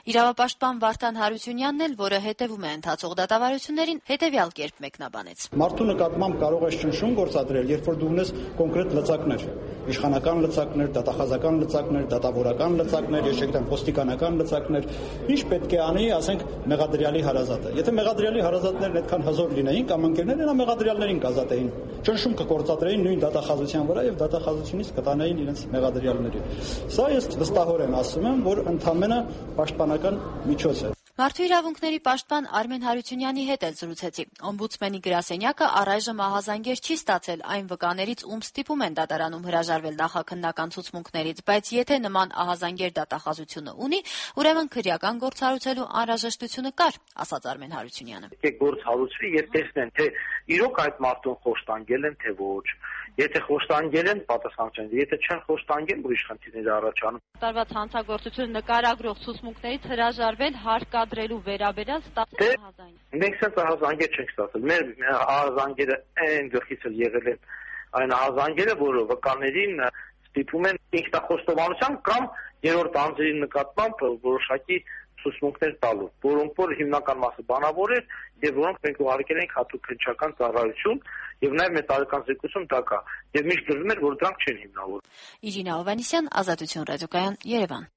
Իրավապաշտպան Վարդան Հարությունյանն էլ, որը հետևում է ընթացող դատավարություններին, հետևյալ կերպ մեկնաբանեց. Մարդու նկատմամբ կարող ես ճնշում գործադրել, երբ որ դու ունես կոնկրետ լծակներ, իշխանական լծակներ, դատախազական լծակներ, դատավորական լծակներ, ես չգիտեմ, ոստիկանական լծակներ, ինչ պետք է անի, ասենք, մեղադրյալի հարազատը։ Եթե մեղադրյալի հարազատներն այդքան հզոր լինեին կամ ընկերներն նա մեղադրյալներին կազատեին, ճնշում կգործադրեին նույն դատախազության վրա եւ դատախազությունից կտանեին իրենց մեղադրյալներին։ Սա ես վստահորեն ասում եմ, որ ընդամենը պաշտպանական միջոց է։ Մարդու իրավունքների պաշտպան Արմեն Հարությունյանի հետ էլ զրուցեցի։ Օմբուդսմենի գրասենյակը առայժմ ահազանգեր չի ստացել այն վկաներից, ում ստիպում են դատարանում հրաժարվել նախաքննական ցուցմունքներից, բայց եթե նման ահազանգեր դատախազությունը ունի, ուրեմն քրեական գործ հարուցելու անհրաժեշտությունը կար, ասաց Արմեն Հարությունյանը։ Եթե գործ հարուցվի եւ տեսնեն, թե իրոք այդ մարդուն խոշտանգել են, թե ոչ, եթե խոշտանգել են, պատասխանատվություն, եթե չեն խոշտանգել, ուրիշ խնդիրներ առաջանում։ Տարված հանցագործությունը նկարագրող ցուցմունքներից հրաժարվել հարկադրելու վերաբերյալ ստացել ահազանգեր։ Մենք սենց ահազանգեր չենք ստացել։ Մեր ահազանգերը այն գլխից էլ եղել են այն ահազանգերը, որը վկաներին ստիպում են ինքնախոստովանության կամ երրորդ անձերի նկատմամբ որոշակի ցուցմունքներ տալու, որոնք որ հիմնական մասը բանավոր էր եւ որոնք մենք ուղարկել ենք հատուկ քննչական ծառայություն եւ նաեւ մեր տարեկան զեկույցում դա կա եւ միշտ գրվում էր, որ դրանք չեն հիմնավոր։ Իրինա Հովհաննիսյան, Ազատություն ռադիոկայան, Երևան։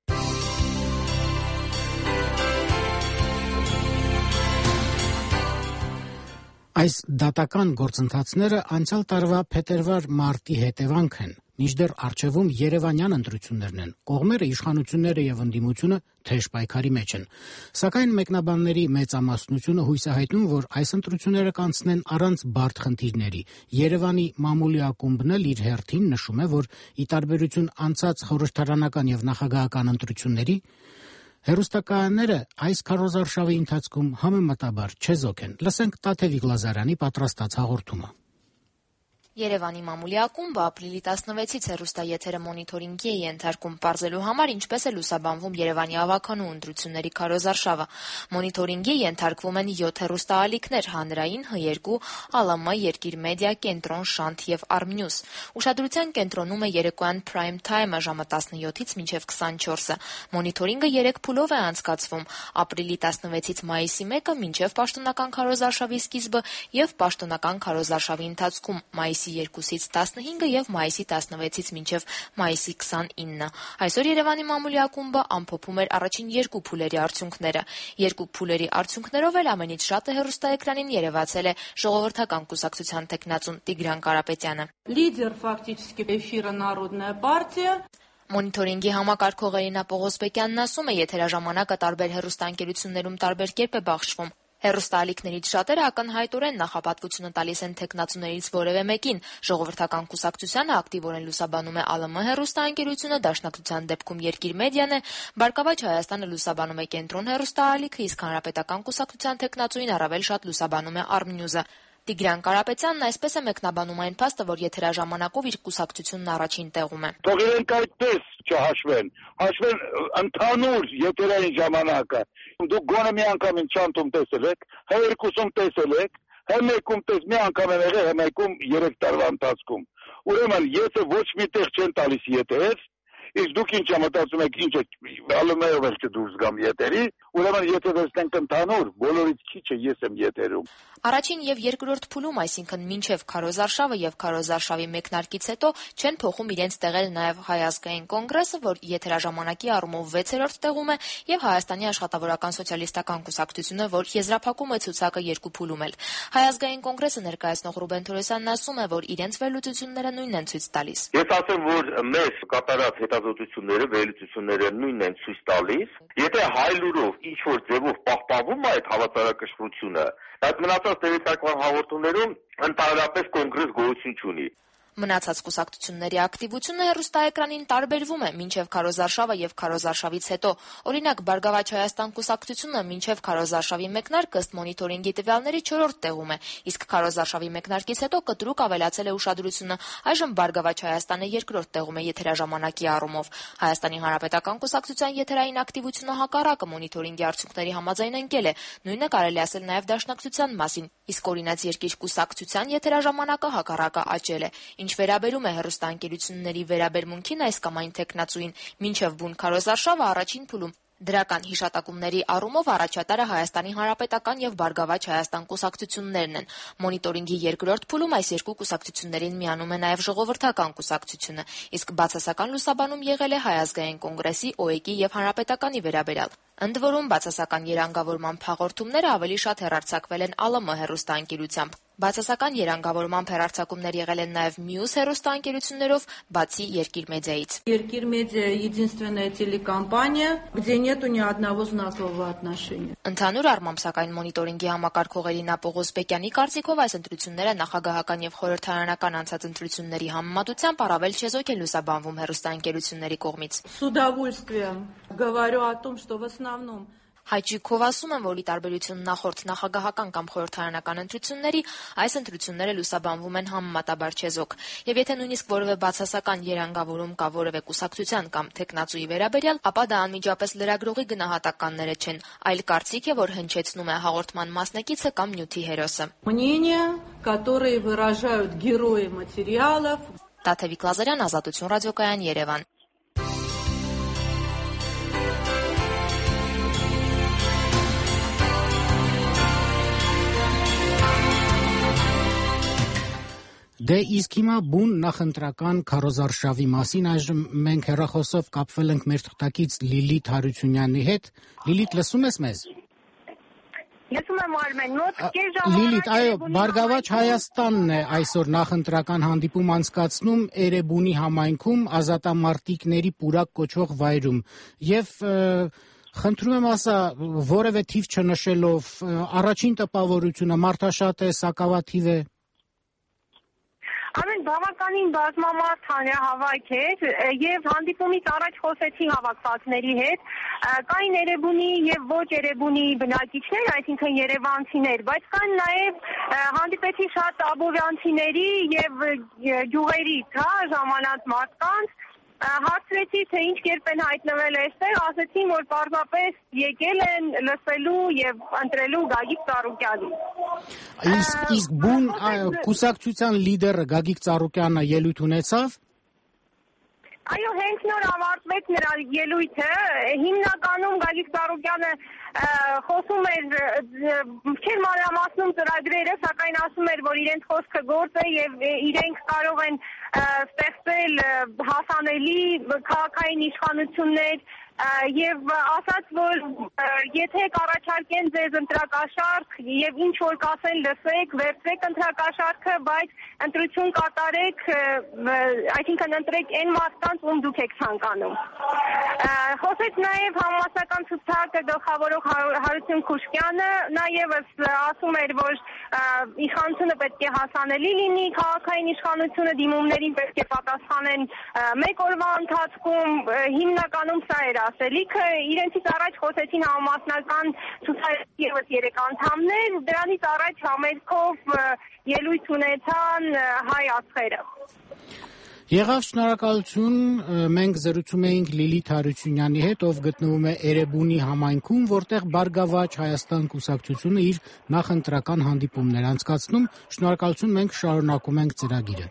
Այս դատական գործընթացները անցյալ տարվա փետրվար-մարտի հետևանք են, մինչդեռ առջևում երևանյան ընտրություններն են, կողմերը, իշխանությունները եւ ընդդիմությունը թեժ պայքարի մեջ են։ Սակայն մեկնաբանների մեծամասնությունը հույս է հայտնում, որ այս ընտրությունները կանցնեն առանց բարդ խնդիրների։ Երևանի մամուլի ակումբն էլ իր հերթին նշում է, որ ի տարբերություն անցած խորհրդարանական եւ նախագահական ընտրությունների, հեռուստակայանները այս քարոզարշավի ընթացքում համեմատաբար չեզոք են։ Լսենք Տաթևիկ Լազարյանի պատրաստած հաղորդումը։ Երևանի մամուլի ակումբը ապրիլի տասնվեցից հեռուստաեթերը մոնիթորինգի է ենթարկում պարզելու համար, ինչպես է լուսաբանվում Երևանի ավականու ընտրությունների քարոզարշավը։ Մոնիթորինգի ենթարկվում են յոթ հեռուստաալիքներ՝ հանրային, Հ երկու, Ա Л Մ, Երկիր մեդիա, Կենտրոն, Շանթ եւ Արմնյուս։ Ուշադրության կենտրոնում է երեկոյան prime time-ը ժամը տասնյոթից մինչև քսանչորսը։ Մոնիթորինգը երեք փուլով է անցկացվում՝ ապրիլի տասնվեցից մայիսի մեկը մինչև պաշտոնական քարոզարշավի սկիզբը եւ պաշտոնական քարոզարշավի ընթացքում մայիսի երկուսից տասնհինգը եւ մայիսի տասնվեցից մինչև մայիսի քսանինը։ Այսօր Երևանի մամուլի ակումբը ամփոփում էր առաջին երկու փուլերի արդյունքները։ Երկու փուլերի արդյունքներով էլ ամենից շատը հեռուստաէկրանին երևացել է ժողովրդական կուսակցության տեխնացուն Տիգրան Կարապետյանը։ Лидер фактически эфира Народная партия. Մոնիթորինգի համակարգող Էրինա Պողոսպեկյանն ասում է, եթերաժամանակը տարբեր հեռուստաընկերություններում տարբեր կերպ է բաշխվում։ Հեռուստաալիքներից շատերը ակնհայտորեն նախապատվությունը տալիս են թեկնածուներից որևէ մեկին։ Ժողովրդական կուսակցությանը ակտիվորեն լուսաբանում է Ա Л Մ հեռուստաընկերությունը, դաշնակցության դեպքում Երկիր մեդիան է, Բարգավաճ Հայաստանը լուսաբանում է Կենտրոն հեռուստաալիքը, իսկ Հանրապետական կուսակցության թեկնածուին առավել շատ լուսաբանում է Արմնյուզը։ Տիգրան Կարապետյանն այսպես է մեկնաբանում այն փաստը, որ եթերաժամանակով իր կուսակցությունն առաջին տեղում է։ Թող իրենք այդպես չհաշվեն, հաշվեն ընդհանուր եթերային ժամանակը։ Դուք գոնե մի անգամ ինձ չանտում տեսել եք, Հ երկուսում տեսել եք, Հ մեկում տես մի անգամ եմ եղել, Հ մեկում երեք տարվա ընթացքում։ Ուրեմն, եթե ոչ մի տեղ չեն տալիս եթեր, իսկ դուք ինչ մտածում եք, ինչ Ա Л Մ-ով էլ չդուրս գամ եթերի, ուրեմն եթե վերցնենք ընդհանուր, բոլորից քիչը ես եմ եթերում։ Առաջին եւ երկրորդ փուլում, այսինքն մինչև քարոզարշավը եւ քարոզարշավի մեկնարկից հետո չեն փոխում իրենց տեղերը նաեւ Հայ ազգային կոնգրեսը, որ եթերաժամանակի առումով վեցերորդ տեղում է, եւ Հայաստանի աշխատավորական սոցիալիստական կուսակցությունը, որ եզրափակում է ցուցակը երկու փուլում էլ։ Հայ ազգային կոնգրեսը ներկայացնող Ռուբեն Թորոսյանն ասում է, որ իրենց վերլուծությունները նույնն են ցույց տալիս։ Ես ասեմ, որ մեր կատարած հետազոտությունները, վերլուծությունները նույնն են ցույց տալիս։ Եթե հայ լուրով ինչ որ ձևով պահպանվում է այդ հավասարակշռությունը, այդ մնացած տեղեկատվական հաղորդումներում ընդհանրապես կոնգրես գոյություն չունի։ Մնացած կուսակցությունների ակտիվությունը հեռուստաէկրանին տարբերվում է մինչև քարոզարշավը եւ քարոզարշավից հետո։ Օրինակ, Բարգավաճ Հայաստան կուսակցությունը մինչև քարոզարշավի մեկնարկը ըստ մոնիթորինգի տվյալների չորրորդ տեղում է, իսկ քարոզարշավի մեկնարկից հետո կտրուկ ավելացել է ուշադրությունը։ Այժմ Բարգավաճ Հայաստանը երկրորդ տեղում է եթերաժամանակի առումով։ Հայաստանի Հանրապետական կուսակցության եթերային ակտիվությունը հակառակը մոնիթորինգի արդյունքների համաձայն ընկել է։ Նույնը կարելի ասել նաեւ դաշնակցության մասին, իսկ օրինաց Երկիր կուսակցության եթերաժամանակը հակառակը աճել է։ Ինչ վերաբերում է հեռուստաընկերությունների վերաբերմունքին այս կամ այն թեկնածուին, մինչև բուն քարոզարշավը առաջին փուլում Դրական հիշատակումների առումով առաջատարը Հայաստանի Հանրապետական եւ Բարգավաճ Հայաստան կուսակցություններն են։ Մոնիտորինգի երկրորդ փուլում այս երկու կուսակցություններին միանում է նաեւ Ժողովրդական կուսակցությունը, իսկ բացասական լուսաբանում եղել է Հայ ազգային կոնգրեսի, ՕԵԿ-ի եւ Հանրապետականի վերաբերյալ։ Ընդ որում բացասական երանգավորման հաղորդումները ավելի շատ հեռարձակվել են ԱԼՄ հեռուստաընկերությամբ։ Բացասական երանգավորման հեռարձակումներ եղել են նաև մյուս հեռուստաընկերություններով, բացի Երկիր մեդիայից։ Երկիր մեդիա единственная телекомпания, где нету ни одного знакового отношения։ Ընդհանուր առմամբ սակայն մոնիտորինգի համակարգողի Նա Պողոս Բեկյանի կարծիքով այս ընտրությունները նախագահական եւ խորհրդարանական անցած ընտրությունների համեմատությամբ առավել չեզոք են լուսաբանվում հեռուստաընկերությունների կողմից։ С удовольствием говорю о том, что в основном Հայջիկով ասում են, որ ի տարբերություն նախորդ նախագահական կամ խորհրդարանական ընտրությունների, այս ընտրությունները լուսաբանվում են համեմատաբար չեզոք։ Եվ եթե նույնիսկ որևէ բացասական երանգավորում կա որևէ կուսակցության կամ թեկնածուի վերաբերյալ, ապա դա անմիջապես լրագրողի գնահատականները չեն, այլ կարծիք է, որ հնչեցնում է հաղորդման մասնակիցը կամ նյութի հերոսը։ Мнения, которые выражают герои материалов։ Տաթևիկ Լազարյան, Ազատություն ռադիոկայան, Երևան։ Դե իսկ հիմա բուն նախընտրական քարոզարշավի մասին այժմ մենք հեռախոսով կապվել ենք մեր թղթակից Լիլիթ Հարությունյանի հետ։ Լիլիթ, լսում ես մեզ։ Լսում եմ Արմեն, մոտ կես ժամանակ։ Լիլիթ, այո, Բարգավաճ Հայաստանն է այսօր նախընտրական հանդիպում անցկացնում Էրեբունի համայնքում ազատամարտիկների պուրակ կոչվող վայրում եւ խնդրում եմ ասա, որևէ թիվ չնշելով, առաջին տպավորությունը մարդաշատ է, սակավաթիվ է։ Ամեն բավականին բազմամարդ հանրահավաք էր եւ հանդիպումից առաջ խոսեցի հավաքվածների հետ, կային Էրեբունի եւ ոչ Էրեբունի բնակիչներ, այսինքն երևանցիներ, բայց կան նաեւ հանդիպեցի շատ աբովյանցիների եւ գյուղերից, հա, ժամանած մարդկանց, հարցրեցի, թե ինչ կերպ են հայտնվել այստեղ, ասեցին, որ պարզապես եկել են լսելու եւ ընտրելու Գագիկ Ծառուկյանին։ Իսկ իսկ բուն կուսակցության լիդերը Գագիկ Ծառուկյանը ելույթ ունեցավ։ Այո, հենց նոր ավարտվեց նրա ելույթը, հիմնականում Գագիկ Ծառուկյանը խոսում էր, չէր մանրամասնում ծրագրերը, սակայն ասում էր, որ իրենց խոսքը գործ է եւ իրենք կարող են ստեղծել հասանելի քաղաքային իշխանություններ եւ ասաց, որ եթե կառաջարկեն ձեզ ընտրակաշարք եւ ինչ որ կասեն լսեք, վերցրեք ընտրակաշարքը, բայց ընտրություն կատարեք, այսինքն ընտրեք այն մարդկանց, ում դուք եք ցանկանում։ Խոսեց նաեւ համասական ցուցակը գլխավորող Հարություն Խուշկյանը, նաեւս ասում էր, որ իշխանությունը պետք է հասանելի լինի, քաղաքային իշխանությունը դիմումներին պետք է պատասխանեն մեկ օրվա ընթացքում, հիմնականում սա էր ասելիքը, իրենցից առաջ խոսեցին համամասնական ցուցակի ևս երեք անդամներ, դրանից առաջ համերգով ելույթ ունեցան հայ աստղերը։ Եղավ, շնորհակալություն, մենք զրուցում էինք Լիլիթ Հարությունյանի հետ, ով գտնվում է Էրեբունի համայնքում, որտեղ Բարգավաճ Հայաստան կուսակցությունը իր նախընտրական հանդիպումներ անցկացնում։ Շնորհակալություն, մենք շարունակում ենք ծրագիրը։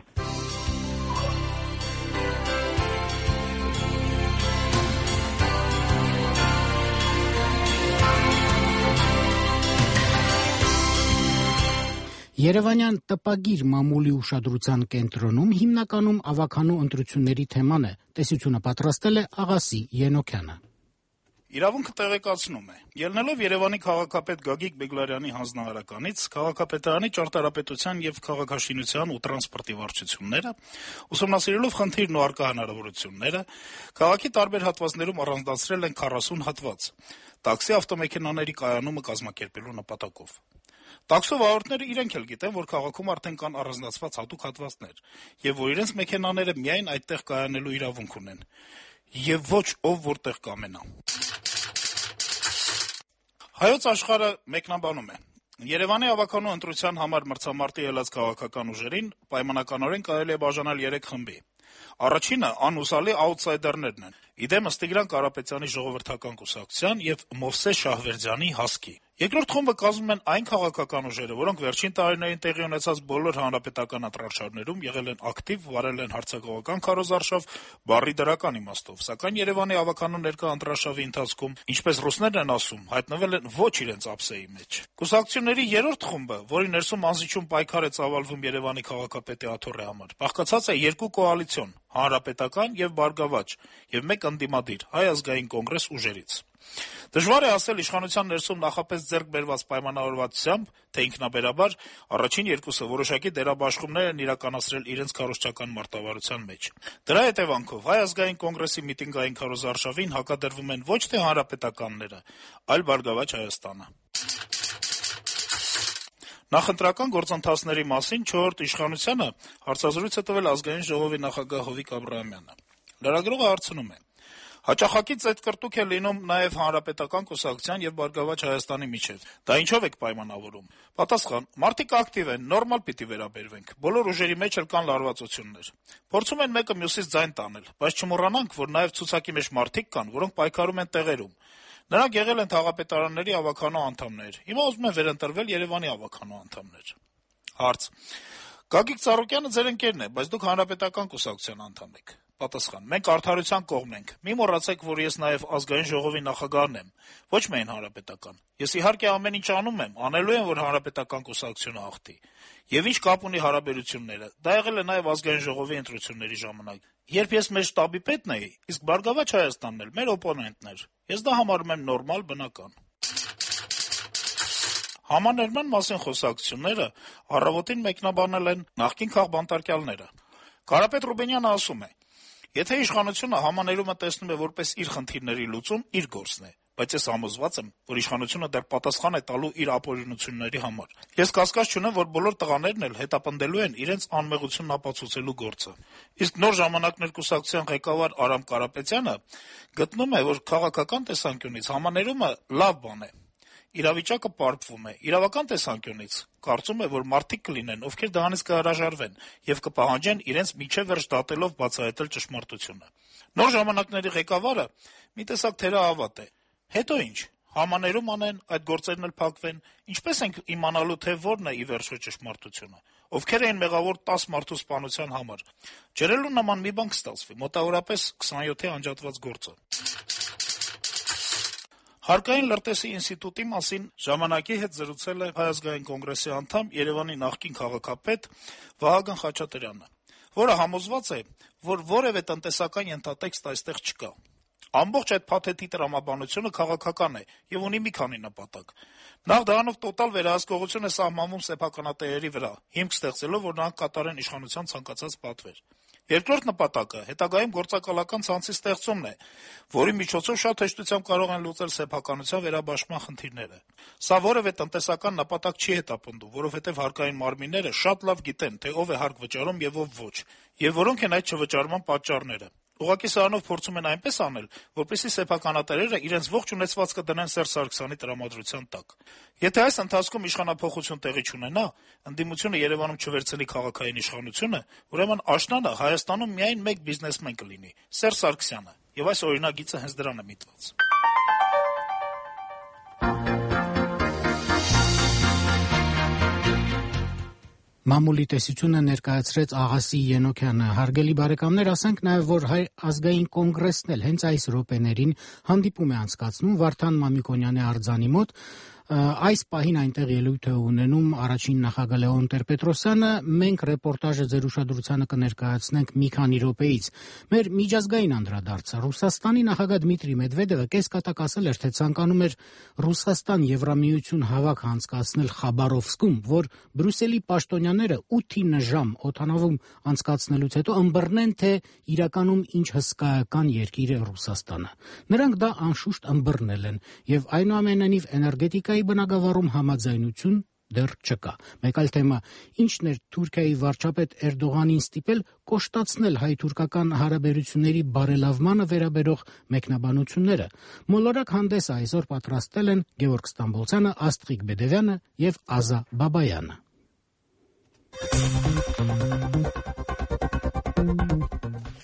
Երևանյան տպագիր մամուլի ուշադրության կենտրոնում հիմնականում ավականու ընտրությունների թեման է։ Տեսությունը պատրաստել է Աղասի Ենոքյանը։ Իրավունքը տեղեկացնում է. ելնելով Երևանի քաղաքապետ Գագիկ Բեգլարյանի հանձնարարականից, քաղաքապետարանի ճարտարապետության եւ քաղաքաշինության ու տրանսպորտի վարչությունները, ուսումնասիրելով խնդիրն ու առկա հնարավորությունները, քաղաքի տարբեր հատվածներում առանձնացրել են քառասուն հատված, տաքսի ավտոմեքենաների կայանումը կազմակերպելու նպատակով։ Տաքսով վարորդները իրենք էլ գիտեն, որ քաղաքում արդեն կան առանձնացված հատուկ հատվածներ, եւ որ իրենց մեքենաները միայն այդտեղ կայանելու իրավունք ունեն, եւ ոչ ով որտեղ կամենա։ Հայոց աշխարհը մեկնաբանում է. Երևանի ավականու ընտրության համար մրցամարտի ելած քաղաքական ուժերին պայմանականորեն կարելի է բաժանել երեք խմբի։ Առաջինը անհուսալի աութսայդերներն են։ Իդեմս Տիգրան Կարապետյանի ժողովրդական կուսակցության եւ Մովսես Շահվերդյանի հասկի։ Երկրորդ խումբը կազմում են այն քաղաքական ուժերը, որոնք վերջին տարիներին տեղի ունեցած բոլոր հանրապետական ընտրարշավներում եղել են ակտիվ, վարել են հարձակողական քարոզարշավ բառի դրական իմաստով, սակայն Երևանի ավականու ներկա ընտրարշավի ընթացքում, ինչպես ռուսներն են ասում, հայտնվել են ոչ իրենց ափսեի մեջ։ Կուսակցությունների երրորդ խումբը, որի ներսում անզիջում պայքար է ծավալվում Երևանի քաղաքապետի աթոռի համար, բաղկացած է երկու կոալիցիոն՝ Հանրապետական եւ Բարգավաճ, եւ մեկ ընդդիմադիր՝ Հայ ազգային կոնգրես ուժերից։ Դժվար է ասել իշխանության ներսում նախապես ձեռք բերված պայմանավորվածությամբ, թե ինքնաբերաբար առաջին երկուսը որոշակի դերաբաշխումներ են իրականացրել իրենց քարոզչական մարտավարության մեջ։ Դրա հետևանքով Հայ ազգային կոնգրեսի միտինգային քարոզարշավին հակադրվում են ոչ թե հանրապետականները, այլ Բարգավաճ Հայաստանը։ Նախընտրական գործընթացների մասին չորրորդ իշխանությանը հարցազրույց է տվել Ազգային ժողովի նախագահ Հովիկ Աբրահամյանը։ Լրագրողը հարցնում է. Հաճախակի ծեծկրտուք է լինում նաև Հանրապետական կուսակցության եւ Բարգավաճ Հայաստանի միջեւ։ Դա ինչով եք պայմանավորում։ Պատասխան. մարդիկ ակտիվ են, նորմալ պիտի վերաբերվենք։ Բոլոր ուժերի մեջ էլ կան լարվածություններ։ Փորձում են մեկը մյուսից ձայն տանել, բայց չմոռանանք, որ նաև ցուցակի մեջ մարդիկ կան, որոնք պայքարում են տեղերում։ Նրանք եղել են թաղապետարանների ավականո անդամներ։ Հիմա ուզում են վերընտրվել Երևանի ավականո անդամներ։ Հարց. Գագիկ Ծառուկյանը ձեր ընկերն է, բայց դուք Հանրապետական կուսակցության անդամ եք։ Պատասխան. մենք արդարության կողմ ենք։ Մի մոռացեք, որ ես նաև Ազգային ժողովի նախագահն եմ, ոչ միայն Հանրապետական։ Ես իհարկե ամեն ինչ անում եմ, անելու եմ, որ Հանրապետական կուսակցությունը հաղթի։ Եվ ինչ կապ ունի հարաբերությունները։ Դա եղել է նաև Ազգային ժողովի ընտրությունների ժամանակ։ Երբ ես մեր շտաբի պետն էի, իսկ Բարգավաճ Հայաստանն էլ մեր օպոնենտն էր։ Ես դա համարում եմ նորմալ, բնական։ Համաներման մասին խոսակցությունները առավոտին մեկնաբանել են նախկին քաղբանտարկյալները։ Կարապետ Ռուբենյանը ասում է. Եթե իշխանությունը համաներումը տեսնում է որպես իր խնդիրների լուծում, իր գործն է, բայց ես համոզված եմ, որ իշխանությունը դեռ պատասխան է տալու իր ապօրինությունների համար։ Ես կասկած չունեմ, որ բոլոր տղաներն էլ հետապնդելու են իրենց անմեղությունն ապացուցելու գործը։ Իսկ նոր ժամանակներ կուսակցության ղեկավար Արամ Կարապետյանը գտնում է, որ քաղաքական տեսանկյունից համաներումը լավ բան է։ Իրավիճակը պարփվում է։ Իրավական տեսանկյունից կարծում է, որ մարդիկ կլինեն, ովքեր դրանից կհրաժարվեն եւ կպահանջեն իրենց միջև վերջ դատելով բացահայտել ճշմարտությունը։ Նոր ժամանակների ղեկավարը մի տեսակ թերահավատ է։ Հետո ինչ։ Համաներում անեն, այդ գործերն էլ փակվեն։ Ինչպես ենք իմանալու, թե որն է ի վերջո ճշմարտությունը։ Ովքեր էին մեղավոր տասը մարդու սպանության համար։ Ջրելու նման մի բան կստացվի, մոտավորապես քսանյոթի անջատված գործը։ Հարկային լրտեսի ինստիտուտի մասին ժամանակի հետ զրուցել է Հայ ազգային կոնգրեսի անդամ Երևանի նախկին քաղաքապետ Վահագն Խաչատրյանը, որը համոզված է, որ որևէ տնտեսական ենթատեքստ այստեղ չկա։ Ամբողջ այդ փաթեթի տրամաբանությունը քաղաքական է եւ ունի մի քանի նպատակ։ Նախ դրանով տոտալ վերահսկողություն է սահմանվում սեփականատերերի վրա, հիմք ստեղծելով, որ նրանք կատարեն իշխանության ցանկացած պատվեր։ Երկրորդ նպատակը հետագայում գործակալական ցանցի ստեղծումն է, որի միջոցով շատ հեշտությամբ կարող են լուծել սեփականության վերաբաշխման խնդիրները։ Սա որևէ տնտեսական նպատակ չի հետապնդում, որովհետև հարկային մարմինները շատ լավ գիտեն, թե ով է հարկ վճարում եւ ով ոչ, եւ որոնք են այդ չվճարման պատճառները։ Ուղղակի սրանով փորձում են այնպես անել, որպեսզի սեփականատերերը իրենց ողջ ունեցվածքը դնեն Սերժ Սարգսյանի տրամադրության տակ։ Եթե այս ընթացքում իշխանափոխություն տեղի չունենա, ընդդիմությունը Երևանում չվերցնի քաղաքային իշխանությունը, ուրեմն աշնանը Հայաստանում միայն մեկ բիզնեսմեն կլինի՝ Սերժ Սարգսյանը, եւ այս օրինագիծը հենց դրան է միտված։ Մամուլի տեսությունը ներկայացրեց Աղասի Ենոքյանը։ Հարգելի բարեկամներ, ասենք նաև, որ Հայ ազգային կոնգրեսն էլ հենց այս րոպեներին հանդիպում է անցկացնում Վարդան Մամիկոնյանի արձանի մոտ։ Այս պահին այնտեղ ելույթ է ունենում առաջին նախագահ Լեոն Տեր-Պետրոսյանը։ Մենք ռեպորտաժը ձեր ուշադրությանը կներկայացնենք մի քանի րոպեից։ Մեր միջազգային անդրադարձը Ռուսաստանի նախագահ Դմիտրի Մեդվեդևը կեսկատակ ասել էր, թե ցանկանում էր Ռուսաստան-Եվրամիություն հավաք անցկացնել Խաբարովսկում, որ Բրյուսելի պաշտոնյաները ութ ժամ օդանավում անցկացնելուց հետո ըմբռնեն, թե իրականում ինչ հսկայական երկիր է Ռուսաստանը։ Նրանք դա անշուշտ ըմբռնել են եւ այնուամենայնիվ էներգետիկայի բնագավառում համաձայնություն դեռ չկա։ Մեկ այլ թեմա, ինչն էր Թուրքիայի վարչապետ Էրդողանին ստիպել կոշտացնել հայ-թուրքական հարաբերությունների բարելավմանը վերաբերող մեկնաբանությունները։ Մոլորակ հանդեսը այսօր պատրաստել են Գևորգ Ստամբոլցյանը, Աստղիկ Բեդևյանը եւ Ազա Բաբայանը։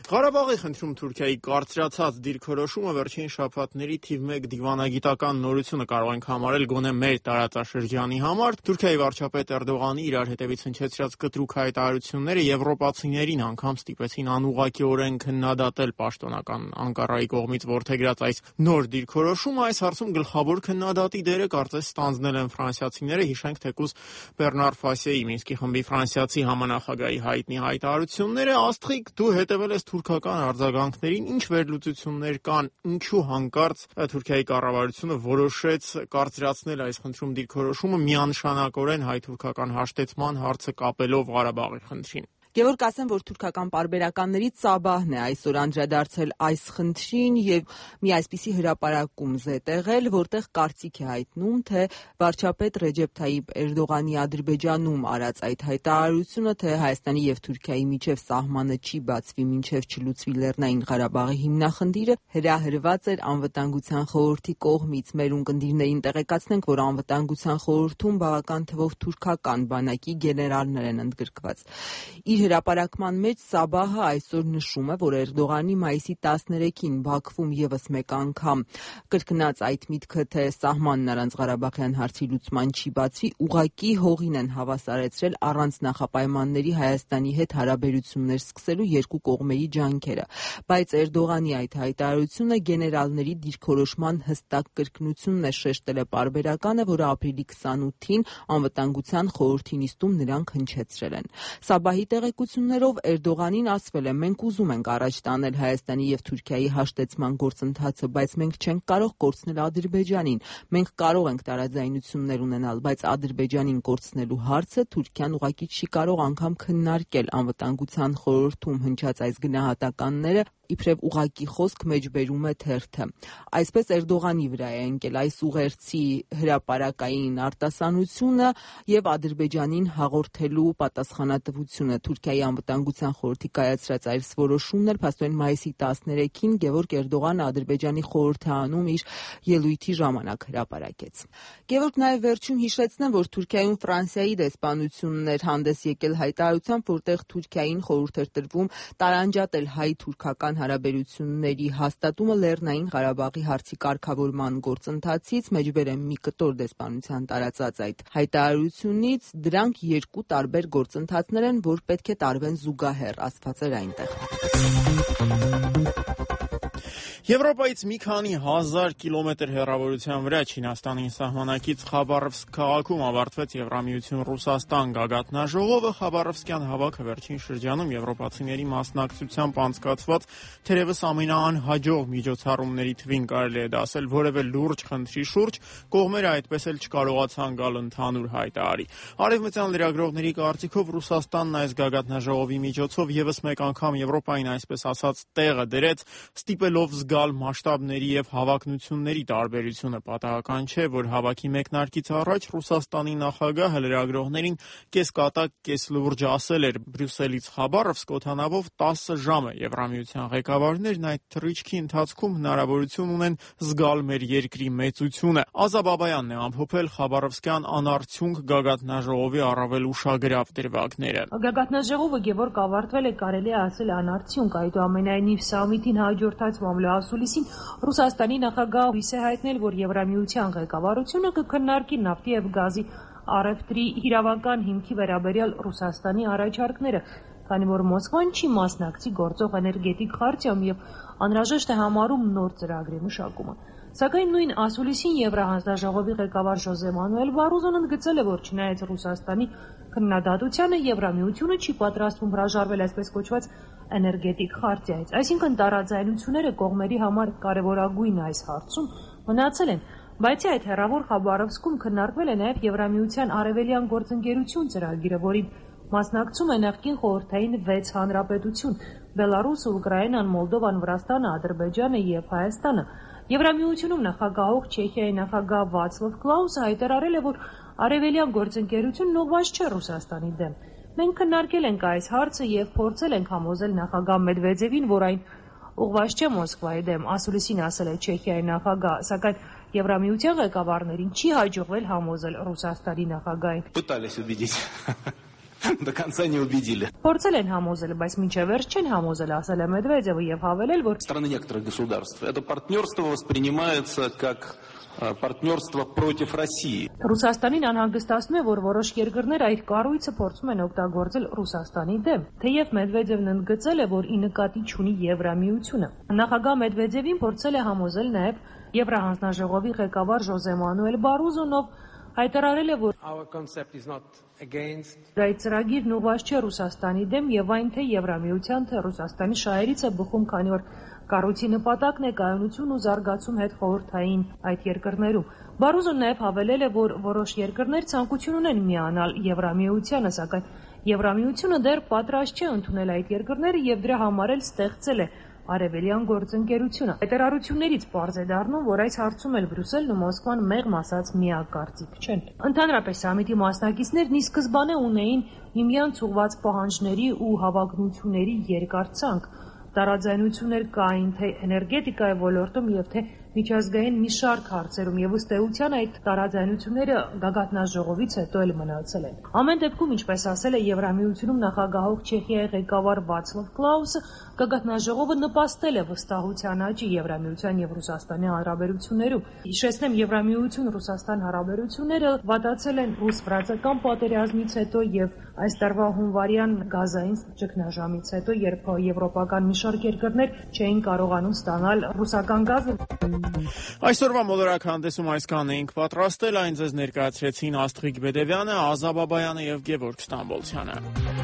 Ղարաբաղի խնդրում Թուրքիայի կարծրացած դիրքորոշումը վերջին շաբաթների թիվ մեկ դիվանագիտական նորությունը կարող ենք համարել գոնե մեր տարածաշրջանի համար։ Թուրքիայի վարչապետ Էրդողանի իրար հետևից հնչեցրած կտրուկ հայտարարությունները եվրոպացիներին անգամ ստիպեցին անուղղակիորեն քննադատել պաշտոնական Անկարայի կողմից որդեգրած այս նոր դիրքորոշումը։ Այս հարցում գլխավոր քննադատի դերը կարծես ստանձնել են ֆրանսիացիները։ Հիշենք թեկուզ Բեռնար Ֆասիեի Մինսկի խմբի ֆրանսիացի համանախագահի հայտնի հայտարարությունները։ Աստղիկ, դու հետևել ես թուրքական արձագանքներին, ինչ վերլուծություններ կան, ինչու հանկարծ Թուրքիայի կառավարությունը որոշեց կարծրացնել այս խնդրում դիրքորոշումը միանշանակորեն հայ-թուրքական հաշտեցման հարցը կապելով Ղարաբաղի խնդրին։ Գևորգ, ասեմ, որ թուրքական պարբերականներից Սաբահն է այսօր անդրադարձել այս խնդրին եւ մի այսպիսի հրապարակում զետեղել, որտեղ կարծիք է հայտնում, թե վարչապետ Ռեջեփ Թայիպ Էրդողանի Ադրբեջանում արած այդ հայտարարությունը, թե Հայաստանի եւ Թուրքիայի միջև սահմանը չի բացվի մինչեւ չլուծվի Լեռնային Ղարաբաղի հիմնախնդիրը, հրահրված էր Անվտանգության խորհրդի կողմից։ Մեր ունկնդիրներին տեղեկացնենք, որ Անվտանգության խորհրդում բավական թվով թուրքական բանակի գեներալներ են ընդգրկված։ Իր հրապարակման մեջ Սաբահը այսօր նշում է, որ Էրդողանի մայիսի տասներեքին Բաքվում եւս մեկ անգամ կրկնած այդ միտքը, թե սահմանն առանց Ղարաբաղյան հարցի լուծման չի բացվի, ուղղակի հողին են հավասարեցրել առանց նախապայմանների Հայաստանի հետ հարաբերություններ սկսելու երկու կողմերի ջանքերը։ Բայց Էրդողանի այդ հայտարարությունը գեներալների դիրքորոշման հստակ կրկնությունն է, շեշտել է պարբերականը, որը ապրիլի քսանութին Անվտանգության խորհրդի նիստում նրանք հնչեցրել են։ Սաբահի տեղեկություններով Էրդողանին ասվել է. մենք ուզում ենք առաջ տանել Հայաստանի եւ Թուրքիայի հաշտեցման գործընթացը, բայց մենք չենք կարող կորցնել Ադրբեջանին։ Մենք կարող ենք տարաձայնություններ ունենալ, բայց Ադրբեջանին կորցնելու հարցը Թուրքիան ուղղակի չի կարող անգամ քննարկել։ Անվտանգության խորհրդում հնչած այս գնահատականները իբրև ուղղակի խոսք մեջբերում է թերթը։ Այսպես Էրդողանի վրա է ընկել այս ուղերձի հրապարակային արտասանությունը եւ Ադրբեջանին հաղորդելու պատասխանատվությունը։ Թուրքիայի անվտանգության խորհրդի կայացրած այս որոշումն էլ փաստորեն մայիսի տասներեքին Գևորգ Էրդողանը Ադրբեջանի խորհրդարանում իր ելույթի ժամանակ հրապարակեց։ Գևորգ, նաեւ վերջում հիշեցնեմ, որ Թուրքիայում Ֆրանսիայի դեսպանությունն էր հանդես եկել հայտարարությամբ, որտեղ Թուրքիային խորհուրդ էր տրվում տարանջատել հայ-թուրքական հարաբերությունների հաստատումը Լեռնային Ղարաբաղի հարցի կարգավորման գործընթացից։ Մեջբերեմ մի կտոր դեսպանության տարածած այդ հայտարարությունից, դրանք երկու տարբեր գործընթացներ են, որ պետք է տարվեն զուգահեռ, ասված էր այնտեղ։ Եվրոպայից մի քանի հազար կիլոմետր հեռավորության վրա Չինաստանի սահմանակից Խաբարովսկ քաղաքում ավարտվեց Եվրամիություն-Ռուսաստան գագաթնաժողովը։ Խաբարովսկյան հավաքը վերջին շրջանում եվրոպացիների մասնակցությամբ անցկացված թերևս ամենաանհաջող միջոցառումների թվին կարելի է դասել որևէ լուրջ խնդրի շուրջ, կողմերը այդպես էլ չկարողացան գալ ընդհանուր հայտարարի։ Արևմտյան լրագրողների կարծիքով Ռուսաստանն այս գագաթնաժողովի միջոցով եւս մեկ անգամ Եվրոպային այսպես ասած տեղը դրեց, ստիպելով զգալ մասշտաբների եւ հավակնությունների տարբերությունը։ Պատահական չէ, որ հավաքի մեկնարկից առաջ Ռուսաստանի նախագահը լրագրողներին կեսկատակ, կեսլուրջ ասել էր. Բրյուսելից Խաբարովսկ օդանավով տասը ժամ է։ Եվրամիության ղեկավարներն այդ թռիչքի ընթացքում հնարավորություն ունեն զգալ մեր երկրի մեծությունը։ Ազա Բաբայանն է ամփոփել Խաբարովսկյան անարդյունք գագաթնաժողովի առավել ուշագրավ դրվագները։ Գագաթնաժողովը Գևորգ ավարտվել է, կարելի է ասել, անարդյունք։ Այդուամենայնիվ սամիթին հաջորդած մամլոասուլիսին Ռուսաստանի նախագահը հույս է հայտնել, որ Եվրամիության ղեկավարությունը կքննարկի նավթի եւ գազի առևտրի իրավական հիմքի վերաբերյալ Ռուսաստանի առաջարկները, քանի որ Մոսկվան չի մասնակցի գործող էներգետիկ խարտիայում եւ անհրաժեշտ է համարում նոր ծրագրի մշակումը։ Սակայն նույն ասուլիսին Եվրահանձնաժողովի ղեկավար Ժոզե Մանուել Բարոզոն ընդգծել է, որ չնայած Ռուսաստանի քննադատությանը Եվրամիությունը չի պատրաստվում հրաժարվել այսպես կոչված էներգետիկ խարտիայից, այսինքն տարաձայնությունները կողմերի համար կարևորագույն այս հարցում մնացել են։ Բացի այդ, հեռավոր Խաբարովսկում քննարկվել է նաև Եվրամիության արևելյան գործընկերություն ծրագիրը, որին մասնակցում է նախկին խորհրդային վեց հանրապետություն՝ Բելարուսը, Ուկրաինան, Մոլդովան, Վրաստանը, Ադրբեջանը եւ Հայաստանը։ Եվրամիությունում նախագահող Չեխիայի նախագահ Վացլավ Կլաուսը հայտարարել է, որ արևելյան գործընկերությունն ուղղված չէ Ռուսաստանի դեմ։ Մենք քննարկել ենք այս հարցը եւ փորձել ենք համոզել նախագահ Մեդվեդևին, որ այն ուղղված չէ Մոսկվայի դեմ, ասուլիսին ասել է Չեխիայի նախագահ, սակայն Եվրամիության ղեկավարներին չի հաջողվել համոզել Ռուսաստանի նախագահին։ Пытались убедить. до конца не убедили. Փորձել են համոզել, բայց մինչև վերջ չեն համոզել, ասել է Մեդվեդևը եւ հավելել, որ Страны некоторых государств это партнерство воспринимается как партнерство против России. Ռուսաստանին անհանգստացնում է, որ որոշ երկրներ այդ կառույցը փորձում են օգտագործել Ռուսաստանի դեմ։ Թեև Մեդվեդևն ընդգծել է, որ ի նկատի չունի Եվրամիությունը։ Նախագահ Մեդվեդևին փորձել է համոզել նաև Եվրահանձնաժողովի ղեկավար Ժոզե Մանուել Բարոզոն, ով հայտարարել է, որ այդ ծրագիրն ուղղված չէ Ռուսաստանի դեմ եւ այն թե Եվրամիության, թե Ռուսաստանի շահերից է բխում, քանի որ կառույցի նպատակն է կայունություն ու զարգացում հետ խորհրդային այդ երկրներում։ Բարոզոն նաև հավելել է, որ որոշ երկրներ ցանկություն ունեն միանալ Եվրամիությանը, սակայն Եվրամիությունը դեռ պատրաստ չէ ընդունել այդ երկրները եւ դրա համար էլ ստեղծել է Արևելյան գործընկերությունը։ Հայտարարություններից պարզ է դառնում, որ այս հարցում էլ Բրյուսելն ու Մոսկվան մեղմ ասած միակարծիք չեն։ Ընդհանրապես սամիտի մասնակիցներն ի սկզբանե ունեին միմյանց ուղղված պահանջների ու հավակնությունների երկար ցանկ։ Տարաձայնություններ կային թե էներգետիկայի ոլորտում եւ թե միջազգային մի շարք հարցերում եւ ըստ էության այդ տարաձայնությունները գագաթնաժողովից հետո էլ մնացել են։ Ամեն դեպքում, ինչպես ասել է Եվրամիությունում նախագահող Չեխիայի ղեկավար Վացլավ Կլաուսը, գագաթնաժողովը նպաստել է վստահության աճի Եվրամիության եւ Ռուսաստանի հարաբերություններում։ Հիշեցնեմ, Եվրամիություն-Ռուսաստան հարաբերությունները վատացել են ռուս-ֆրանսիական պատերազմից հետո եւ այս տարվա հունվարյան գազային ճգնաժամից հետո, երբ եվրոպական մի շարք երկրներ չէին կարողանում ստանալ ռուսական գազը։ Այսօրվա մոլորակ հանդեսում այսքան էինք պատրաստել, այն ձեզ ներկայացրեցին Աստղիկ Բեդևյանը, Ազա Բաբայանը եւ Գևորգ Ստամբոլցյանը։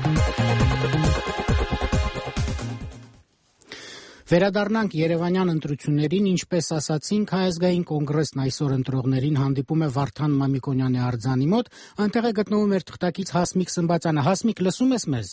Վերադառնանք Երևանյան ընտրություններին, ինչպես ասացինք, Հայազգային կոնգրեսն այսօր ընտրողներին հանդիպում է Վարդան Մամիկոնյանի արձանի մոտ, այնտեղ է գտնվում մեր թղթակից Հասմիկ Սմբացյանը։ Հասմիկ, լսում ես մեզ։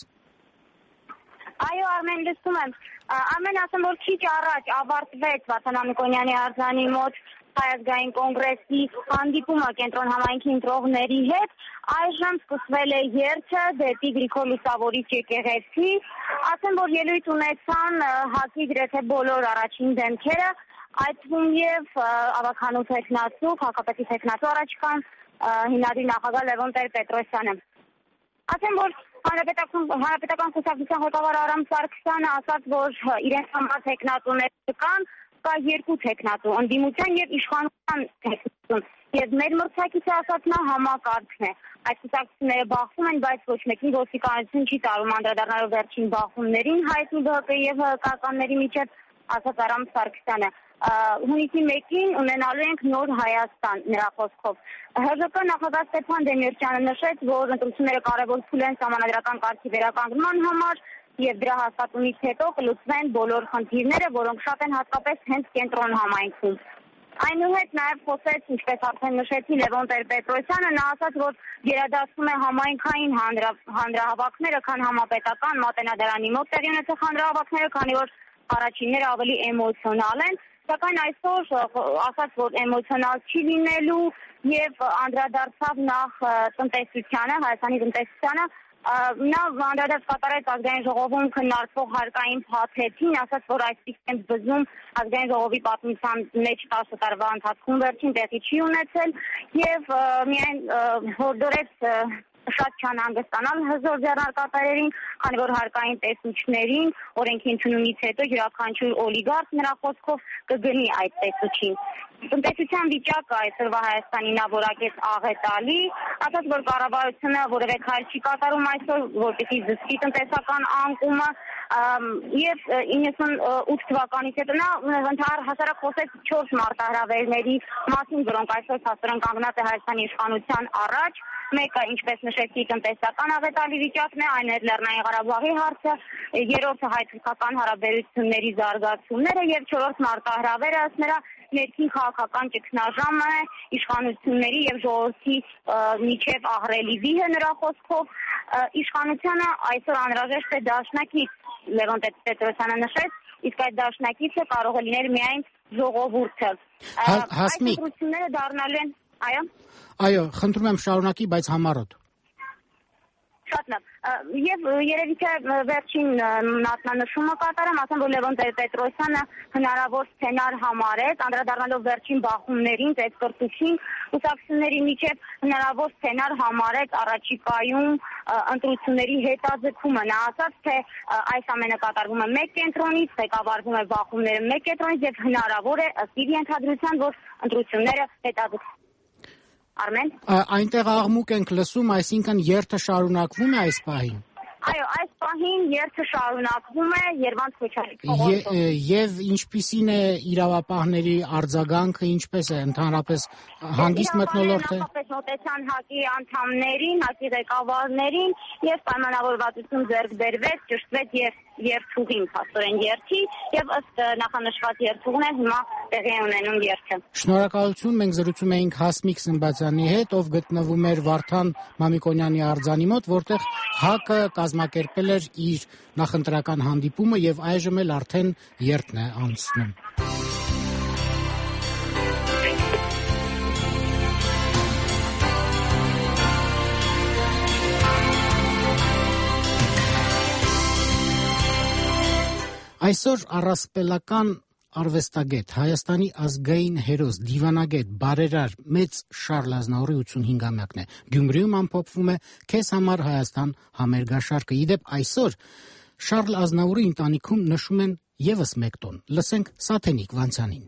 Այո, Արմեն, լսում եմ։ Արմեն, ասեմ, որ քիչ առաջ ավարտվեց Վարդան Մամիկոնյանի արձանի մոտ Հայազգային կոնգրեսի հանդիպումը կենտրոն համայնքի ընտրողների հետ։ Այժմ սկսվել է երթը դեպի Գրիգոր Լուսավորիչ եկեղեցի։ Ասեմ, որ ելույթ ունեցան ՀԱԿ-ի գրեթե բոլոր առաջին դեմքերը, այդ թվում եւ ավականու տեխնացու, քաղաքապետի տեխնացու առաջկան հիմնադիր նախագահ Լևոն Տեր-Պետրոսյանը։ Ասեմ, որ Հանրապետական կուսակցության ղեկավար Արամ Սարգսյանը ասաց, որ իրենց համար տեխնատուներ կան, կա երկու տեխնատու, ընդդիմության եւ իշխանության տեխնատուն։ Եվ մեր մրցակիցը ասաց նա համակարգն է։ Այդ կուսակցությունները բախվում են, բայց ոչ մեկին ոստիկանություն չի տարում, անդրադառնալով վերջին բախումներին հայտնի ԲՀԿ-ի եւ ՀԿ-ականների միջեւ, ասաց Արամ Սարգսյանը։ Հունիսի մեկին ունենալու ենք նոր Հայաստան, նրա խոսքով։ ՀՀԿ նախագահ Ստեփան Դեմիրճյանը նշեց, որ ընտրությունները կարևոր փուլ են սահմանադրական կարգի վերականգնման համար եւ դրա հաստատումից հետո կլուծվեն բոլոր խնդիրները, որոնք շատ են հատկապես հենց կենտրոն համայնքում։ Այնուհետ նաև խոսեց, ինչպես արդեն նշեցի, Լևոն Տեր-Պետրոսյանը, նա ասաց, որ գերադասում է համայնքային հանրահավաքները, քան համապետական Մատենադարանի մոտ տեղի ունեցող հանրահավաքները, քանի որ առաջինները ավելի էմոցիոնալ են, սակայն այսօր ասաց, որ էմոցիոնալ չի լինելու եւ անդրադարձավ նախ տնտեսությանը, Հայաստանի տնտեսությանը, նա անդրադարձ կատարեց ազգային ժողովում քննարկվող հարկային փաթեթին, ասաց, որ այսպիսի բզում ազգային ժողովի պատմության մեջ տասը տարվա ընթացքում վերջին տեղի չի ունեցել եւ միայն հորդորեց շատ չանհանգստանալ հզոր ձեռնարկատերերին, քանի որ հարկային տեսուչներին օրենքի ընդունումից հետո յուրաքանչյուր օլիգարխ նրա խոսքով կգնի այդ տեսուչին։ Տնտեսության վիճակը այսօրվա Հայաստանին որակեց աղետալի, ասաց, որ կառավարությունը որևէ քայլ չի կատարում այսօր, որպեսզի զսպի տնտեսական անկումը եւ իննսունութ թվականից հետո նա հասարակ խոսեց չորս մարտահրավերների մասին, որոնք այսօր հասարակ կանգնած է Հայաստանի իշխանության առաջ։ Մեկը, ինչպես նշեցի, տնտեսական աղետալի վիճակն է, այն է Լեռնային Ղարաբաղի հարցը, երրորդը հայ-թուրքական հարաբերությունների զարգացումները եւ չորրորդ մարտահրավերը ըստ նրա ներքին քաղաքական ճգնաժամը է, իշխանությունների եւ ժողովրդի միջև ահռելի վիհը նրա խոսքով։ Իշխանությանը այսօր անհրաժեշտ է դաշնակից, Լևոն Տեր-Պետրոսյանը նշեց, իսկ այդ դաշնակիցը կարող է լինել միայն ժողովուրդը։ Այս ընտրությունները դառնալու են, այո։ Այո, խնդրում եմ շարունակի, բայց համառոտ։ Շատ լավ։ Եվ երևի թե վերջին մատնանշումը կատարեմ, ասեմ, որ Լևոն Տեր-Պետրոսյանը հնարավոր սցենար համարեց, անդրադառնալով վերջին բախումներին, տեքստորտուքին, կուսակցությունների միջև հնարավոր սցենար համարեց առաջիկայում ընտրությունների հետաձգումը։ Նա ասաց, թե այս ամենը կատարվում է մեկ կենտրոնից, ղեկավարվում է բախումները մեկ կենտրոնից եւ հնարավոր է ըստ իր ենթադրության, որ ընտրությունները հետաձգվեն։ Արմեն։ Այնտեղ աղմուկ ենք լսում, այսինքն երթը շարունակվում է այս պահին։ Այո, այս պահին երթը շարունակվում է Երվանդ Քոչարի փողոցով։ Եվ ինչպիսին է իրավապահների արձագանքը, ինչպես է ընդհանրապես հանգիստ մթնոլորտ է։ Նախապես մոտեցան ՀԱԿ-ի անդամներին, ՀԱԿ-ի ղեկավարներին եւ պայմանավորվածություն ձեռք բերվեց, ճշտվեց եւ երթուղին, փաստորեն երթի եւ ըստ նախանշված երթուղն հիմա տեղի է ունենում երթը։ Շնորհակալություն, մենք զրուցում էինք Հասմիկ Սմբատյանի հետ, ով գտնվում էր Վարդան Մամիկոնյանի արձանի մոտ, որտեղ ՀԱԿ-ը կազմակերպել էր իր նախընտրական հանդիպումը եւ այժմ էլ արդեն երթն է անցնում։ Այսօր առասպելական արվեստագետ, Հայաստանի ազգային հերոս, դիվանագետ, բարերար, մեծ Շարլ Ազնավուրի ութսունհինգամյակն է։ Գյումրիում ամփոփվում է «Քեզ համար Հայաստան» համերգաշարքը։ Իդեպ այսօր Շարլ Ազնավուրի ընտանիքում նշում են եւս մեկ տոն։ Լսենք Սաթենիկ Վանցյանին։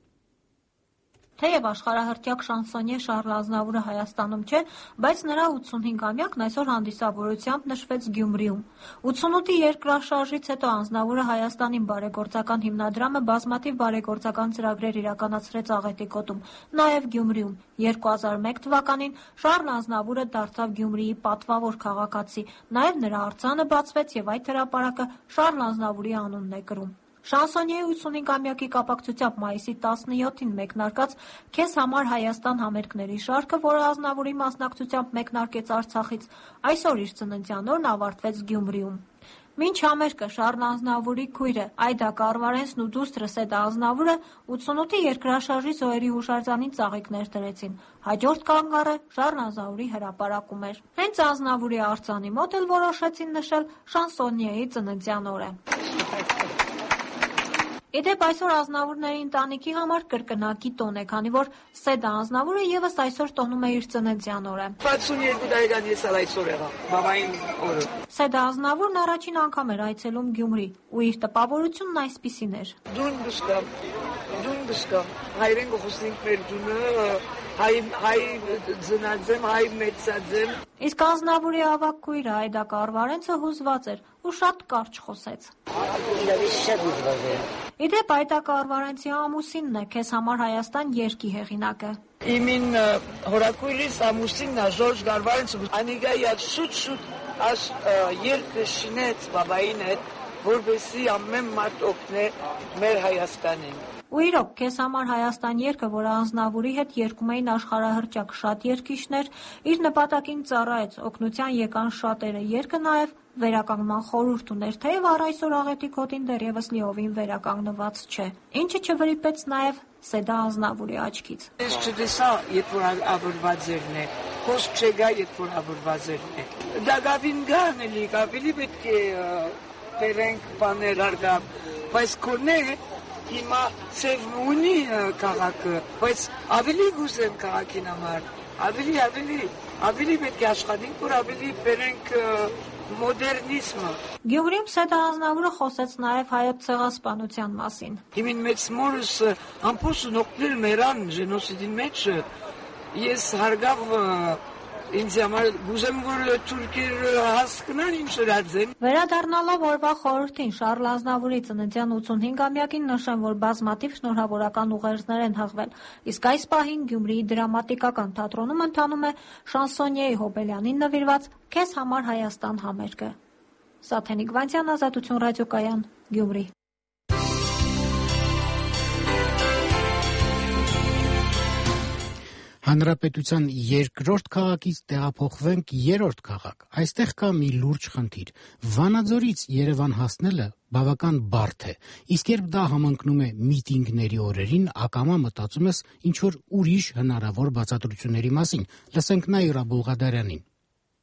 Թեև աշխարհահռչակ շանսոնյե Շարլ Ազնավուրը Հայաստանում չէ, բայց նրա ութսունհինգամյակն այսօր հանդիսավորությամբ նշվեց Գյումրիում։ ութսունութի երկրաշարժից հետո Ազնավուրը Հայաստանին բարեգործական հիմնադրամը բազմաթիվ բարեգործական ծրագրեր իրականացրեց Աղետիկոտում, նաև Գյումրիում։ երկու հազար մեկ թվականին Շարլ Ազնավուրը դարձավ Գյումրիի պատվավոր քաղաքացի, նաև նրա արձանը բացվեց եւ այդ հրապարակը Շարլ Ազնավուրի անունն է կրում։ Շանսոնյեի ութսունհինգամյակի կապակցությամբ մայիսի տասնյոթին մեկնարկած «Քեզ համար Հայաստան» համերգների շարքը, որը Ազնավուրի մասնակցությամբ մեկնարկեց Արցախից, այսօր իր ծննդյան օրն ավարտվեց Գյումրիում։ Մինչ համերգը Շարլ Ազնավուրի քույրը Այդա Կարվարենցն ու դուստրը Սեդա Ազնավուրը ութսունութի երկրաշարժի զոհերի հուշարձանին ծաղիկներ դրեցին։ Հաջորդ կանգառը Շարլ Ազնավուրի հրապարակում էր։ Հենց Ազնավուրի արձանի մոտ էլ որոշեցին նշել շանսոնյեի ծննդյան օրը։ Իդեպ այսօր Ազնավուրների ընտանիքի համար կրկնակի տոն է, քանի որ Սեդա Ազնավուրը եւս այսօր տոնում է իր ծննդյան օրը։ վաթսունյոթ տարեկան ես էլ այսօր եղա, մամային օրը։ Սեդա Ազնավուրն առաջին անգամ էր այցելում Գյումրի, ու իր տպավորությունն այսպիսին էր։ Դուն բշկամ, դուն բշկամ, հայրեն գոխուսնինք մեր դունը, հայ հայ ծնածեմ, հայ մեծածեմ։ Իսկ Ազնավուրի ավագ քույրը Այդա Կարվարենցը հուզված էր ու շատ կարճ խոսեց։ Շատ հուզված էր։ Իդեպ Այդա Կարվարենցի ամուսինն է «Քեզ համար Հայաստան» երգի հեղինակը։ Իմին հորակույրից ամուսինն է Ժորժ Կարվարենցը, անիգա իած շուտ-շուտ այս երգը շինեց բաբային հետ, որովհետեւ ամեն մարդ օգնե մեր Հայաստանին։ Ու իրոք, «Քեզ համար Հայաստան» երգը, որը Ազնավուրի հետ երգում էին աշխարհահռչակ շատ երգիչներ, իր նպատակին ծառայեց, օգնության եկան շատերը։ Երգը նաև վերականգնման խորհուրդ ուներ, թեև առ այսօր Աղետիկոտին դեռևս լիովին վերականգնված չէ, ինչը չվրիպեց նաև Սեդա Ազնավուրի աչքից։ Ես չտեսա, երբ որ ավրվածերն է, խոսք չգա, երբ որ ավրվածերն է։ Դա գավին գան էլի, ավելի պետք է բերենք բաներ արգա, բայց կոնե հիմա ծևն ունի քաղաքը, բայց ավելի գուզեմ քաղաքին համար, ավելի, ավելի, ավելի պետք է աշխատենք, որ ավելի բերենք մոդեռնիզմը։ Գյումրիում Սեդա Ազնավուրը խոսեց նաև հայոց ցեղասպանության մասին։ Իմին մեծ մորս ամփոփ նոկնել մերան ժենոսիդին մեջ, ես հարգավ ինձ համար գուզեմ որ թուրքերը հասկանան ինչ դրածեն։ Վերադառնալով օրվա խորհրդին Շարլ Ազնավուրի ծննդյան ութսունհինգամյակին նշեմ, որ բազմաթիվ շնորհավորական ուղերձներ են հղվել, իսկ այս պահին Գյումրիի դրամատիկական թատրոնում ընթանում է Շանսոնյեի Հոբելյանին նվիրված «Քեզ համար Հայաստան» համերգը։ Սաթենիկ Վանցյան, Ազատություն ռադիոկայան, Գյումրի։ Հանրապետության երկրորդ քաղաքից տեղափոխվենք երրորդ քաղաք։ Այստեղ կա մի լուրջ խնդիր։ Վանաձորից Երևան հասնելը բավական բարդ է, իսկ երբ դա համընկնում է միտինգների օրերին, ակամա մտածում ես ինչ-որ ուրիշ հնարավոր բացատրությունների մասին։ Լսենք Նաիրա Բուլղադարյանին։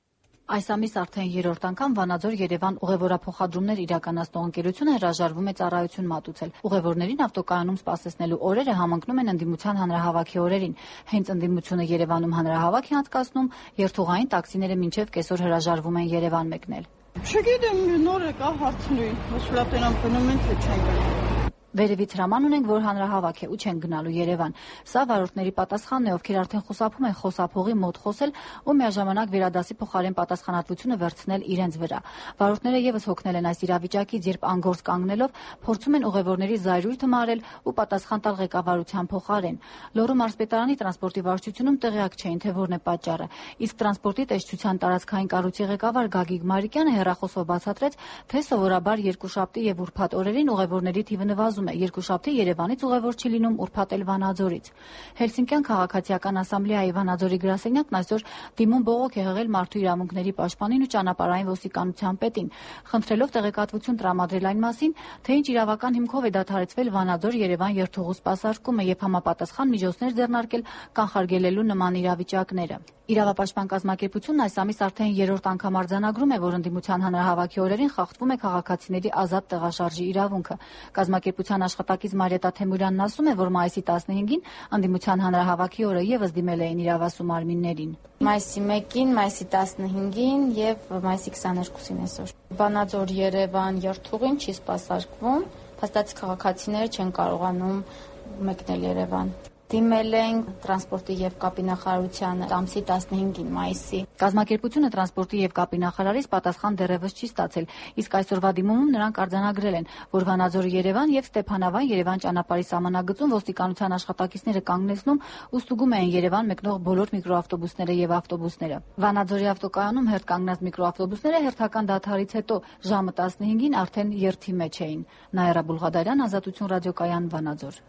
Այս ամիս արդեն երրորդ անգամ Վանաձոր-Երևան ուղևորափոխադրումներ իրականացնող ընկերությունը հրաժարվում է ծառայություն մատուցել։ Ուղևորներին ավտոկայանում սպասեցնելու օրերը համընկնում են ընդդիմության հանրահավաքի օրերին։ Հենց ընդդիմությունը Երևանում հանրահավաք է անցկացնում, երթուղային տաքսիները մինչև կեսօր հրաժարվում են Երևան մեկնել։ Չգիտեմ, նոր է կա հարցնուի, ոչ շլապերան գնում են, թե չեն գնում։ Վերևից հրաման ունենք, որ հանրահավաք է ու չեն գնալու Երևան։ Սա վարորդների պատասխանն է, ովքեր արդեն խուսափում են խոսափողի մոտ խոսել ու միաժամանակ վերադասի փոխարեն պատասխանատվությունը վերցնել իրենց վրա։ Վարորդները եւս հոգնել են այս իրավիճակից, երբ անգործ կանգնելով փորձում են ուղևորների զայրույթը մարել ու պատասխան տալ ղեկավարության փոխարեն։ Լոռու մարզպետարանի տրանսպորտի վարչությունում տեղյակ չէին, թե որն է պատճառը։ Իսկ տրանսպորտի տեսչության տարածքային կառույցի ղեկավար Գագիկ Մարիկյանը հեռախոսով բացատրեց, թե սովորաբար երկուշաբթի եւ ուրբաթ օրերին ուղևորների թիվը նվազում է, երկուշաբթի Երևանից ուղևոր չի լինում, ուրբաթ էլ Վանաձորից։ Հելսինկյան քաղաքացիական ասամբլեայի Վանաձորի գրասենյակն այսօր դիմում բողոք է եղել մարդու իրավունքների պաշտպանին ու ճանապարհային ոստիկանության պետին, խնդրելով տեղեկատվություն տրամադրել այն մասին, թե ինչ իրավական հիմքով է դադարեցվել Վանաձոր-Երևան երթուղու սպասարկումը եւ համապատասխան միջոցներ ձեռնարկել կանխարգելելու նման իրավիճակները։ Իրավապաշտպան կազմակերպությունն այս ամիս արդեն երրորդ անգամ արձանագրում է, որ ընդդիմության հանրահավաքի օրերին խախտվում է քաղաքացիների ազատ տեղաշարժի իրավունքը։ Կազմակերպության աշխատակից Մարիետա Թեմուրյանն ասում է, որ մայիսի տասնհինգին ընդդիմության հանրահավաքի օրը եւս դիմել էին իրավասու մարմիններին։ Մայիսի մեկին, մայիսի տասնհինգին եւ մայիսի քսաներկուսին այսօր։ Վանաձոր-Երևան երթուղին չի սպասարկվում, փաստացի քաղաքացիները չեն կարողանում մեկնել Երևան։ Դիմել ենք տրանսպորտի եւ կապի նախարարությանը ամսի տասնհինգին մայիսի։ Կազմակերպությունը տրանսպորտի եւ կապի նախարարից պատասխան դեռևս չի ստացել, իսկ այսօրվա դիմումում նրանք արձանագրել են, որ Վանաձոր-Երևան եւ Ստեփանավան-Երևան ճանապարհի սահմանագծում ոստիկանության աշխատակիցները կանգնեցնում ու ստուգում են Երևան մեկնող բոլոր միկրոավտոբուսները եւ ավտոբուսները։ Վանաձորի ավտոկայանում հերթ կանգնած միկրոավտոբուսները հերթական դադարից հետո ժամը տասնհինգին արդեն երթի մեջ էին։ Նաիրա Բուլղադարյան, Ազատություն ռադիոկայան, Վանաձոր։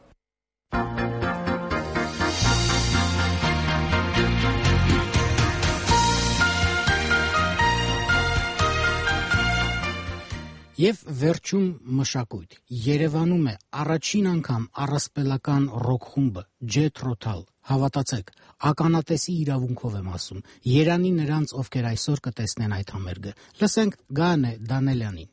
Եվ վերջում մշակույթ։ Երևանում է առաջին անգամ առասպելական ռոք խումբը Jethro Tull։ Հավատացեք, ականատեսի իրավունքով եմ ասում։ Երանի նրանց, ովքեր այսօր կտեսնեն այդ համերգը։ Լսենք Գանե Դանելյանին։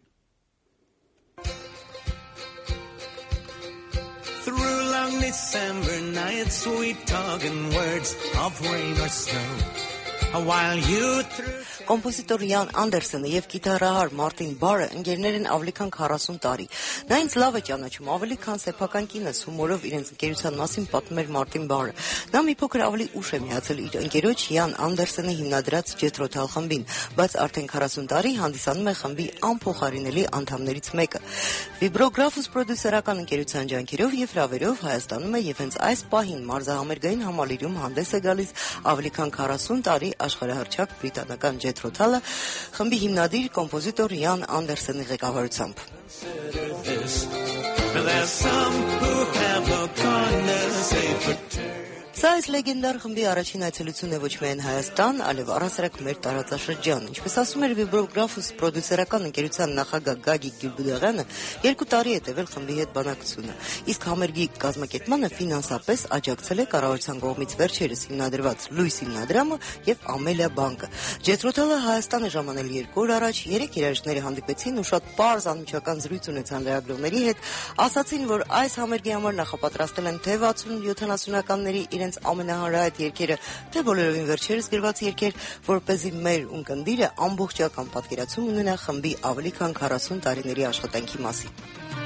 Through long December nights sweet talking words of rain or snow. While you through Կոմպոզիտոր Յան Անդերսոնը եւ գիտարահար Մարտին Բարը ընկերներ են ավելի քան քառասուն տարի։ Նա ինձ լավ է ճանաչում, ավելի քան սեփական կինս, հումորով իրենց ընկերության մասին պատմում էր Մարտին Բարը։ Նա մի փոքր ավելի ուշ է միացել իր ընկերոջ Յան Անդերսոնի հիմնադրած Jethro Tull խմբին, բայց արդեն քառասուն տարի հանդիսանում է խմբի անփոխարինելի անդամներից մեկը։ Վիբրոգրաֆուս պրոդյուսերական ընկերության ջանքերով եւ հրավերով Հայաստանում է եւ հենց այս պահին մարզահամերգային համալիրում հանդես է գալիս ավելի քան քառասուն տարի աշխարհահռչակ բրիտանական Jethro Tull-ը խմբի հիմնադիր կոմպոզիտոր Յան Անդերսոնի ղեկավարությամբ։ Սա այս լեգենդար խմբի առաջին այցելությունն է ոչ միայն Հայաստան, այլև առհասարակ մեր տարածաշրջան։ Ինչպես ասում էր Վիբրոգրաֆուս պրոդյուսերական ընկերության նախագահ Գագիկ Գյուլբուդեղյանը, երկու տարի է տևել խմբի հետ բանակցությունը, իսկ համերգի կազմակերպմանը ֆինանսապես աջակցել է կառավարության կողմից վերջերս հիմնադրված Լույս հիմնադրամը եւ Ամելիա բանկը։ Jethro Tull-ը Հայաստան է ժամանել երկու օր առաջ, երեք երաժիշտները հանդիպեցին ու շատ պարզ անմիջական զրույց ունեցան լրագրողների հետ, ասացին, որ այս համերգի համար նախապատրաստել են թե վաթսուն-յոթանասունականների իրենց ամենահարայտ երգերը, թե բոլորովին վերջերս գրված երգեր, որպեսզի մեր ունկնդիրը ամբողջական պատկերացում ունենա խմբի ավելի քան քառասուն տարիների աշխատանքի մասին։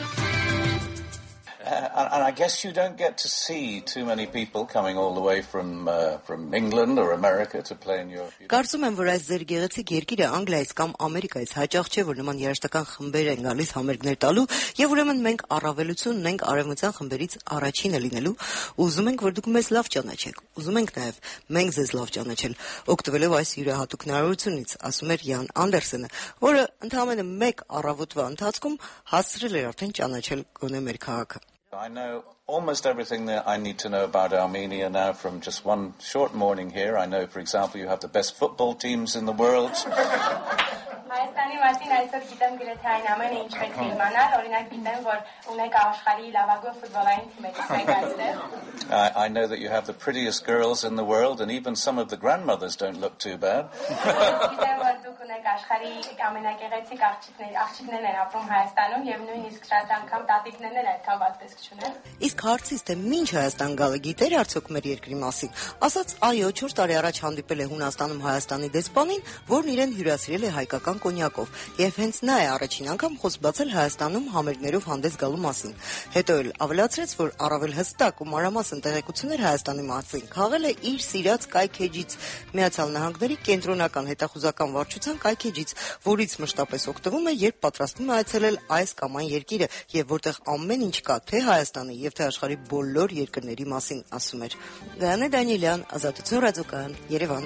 Uh, and I guess you don't get to see too many people coming all the way from uh, from England or America to play in Europe. Կարծում եմ, որ այս ձեր գեղեցիկ երկիրը Անգլիայից կամ Ամերիկայից հաճախ չէ, որ նման երաժշտական խմբեր են գալիս համերգներ տալու, եւ ուրեմն մենք առավելություն ունենք արևմտյան խմբերից առաջինը լինելու, ուզում ենք, որ դուք մեզ լավ ճանաչեք։ Ուզում ենք նաեւ մենք ձեզ լավ ճանաչել, օգտվելով այս յուրահատուկ հնարավորությունից, ասում էր Յան Անդերսոնը, որը ընդհանրապես մեկ առավոտվա ընթացքում հասցրել էր արդեն ճանաչել գոնե մեր քաղաքը։ I know almost everything that I need to know about Armenia now from just one short morning here. I know, for example, you have the best football teams in the world. Հայաստանի մասին այսօր գիտեմ գրեթե այն ամենը, ինչ պետք է իմանալ, օրինակ գիտեմ, որ ունեք աշխարհի լավագույն ֆուտբոլային թիմերից մեկը այստեղ։ I know that you have the prettiest girls in the world, and even some of the grandmothers don't look too bad. Գիտեմ, որ դուք աշխարհի ամենագեղեցիկ աղջիկներ, աղջիկներն են ապրում Հայաստանում եւ նույնիսկ շատ անգամ տատիկներն էլ այդքան վատ տեսք չունեն։ Իսկ հարցից թե ինչ Հայաստան գալը գիտեր արդյոք մեր երկրի մասին, ասաց այո, չորս տարի առաջ հանդիպել է Հունաստանում Հայաստանի դեսպանին, որն իրեն հյուրասիրել է հայկական կոնյակով, եւ հենց նա է առաջին անգամ խոսք բացել Հայաստանում համերգներով հանդես գալու մասին։ Հետո էլ ավելացրեց, որ առավել հստակ ու մանրամասն տեղեկություններ Հայաստանի մասին քաղել է իր սիրած կայքեջից, Միացյալ Նահանգների կենտրոնական հետախուզական վարչության կայքեջից, որից մշտապես օգտվում է, երբ պատրաստվում է այցելել այս կամ այն երկիրը, եւ որտեղ ամեն ինչ կա թե Հայաստանի եւ թե աշխարհի բոլոր երկրների մասին, ասում էր։ Գայանե Դանիելյան, Ազատություն ռադիոկայան, Երևան։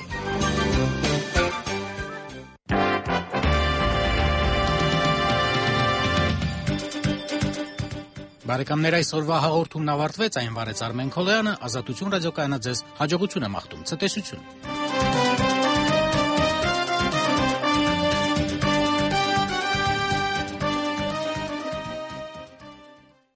Բարեկամներ, այսօրվա հաղորդումն ավարտվեց, այն վարեց Արմեն Քոլյանը, Ազատություն ռադիոկայանը ձեզ հաջողություն է մաղթում, ցտեսություն։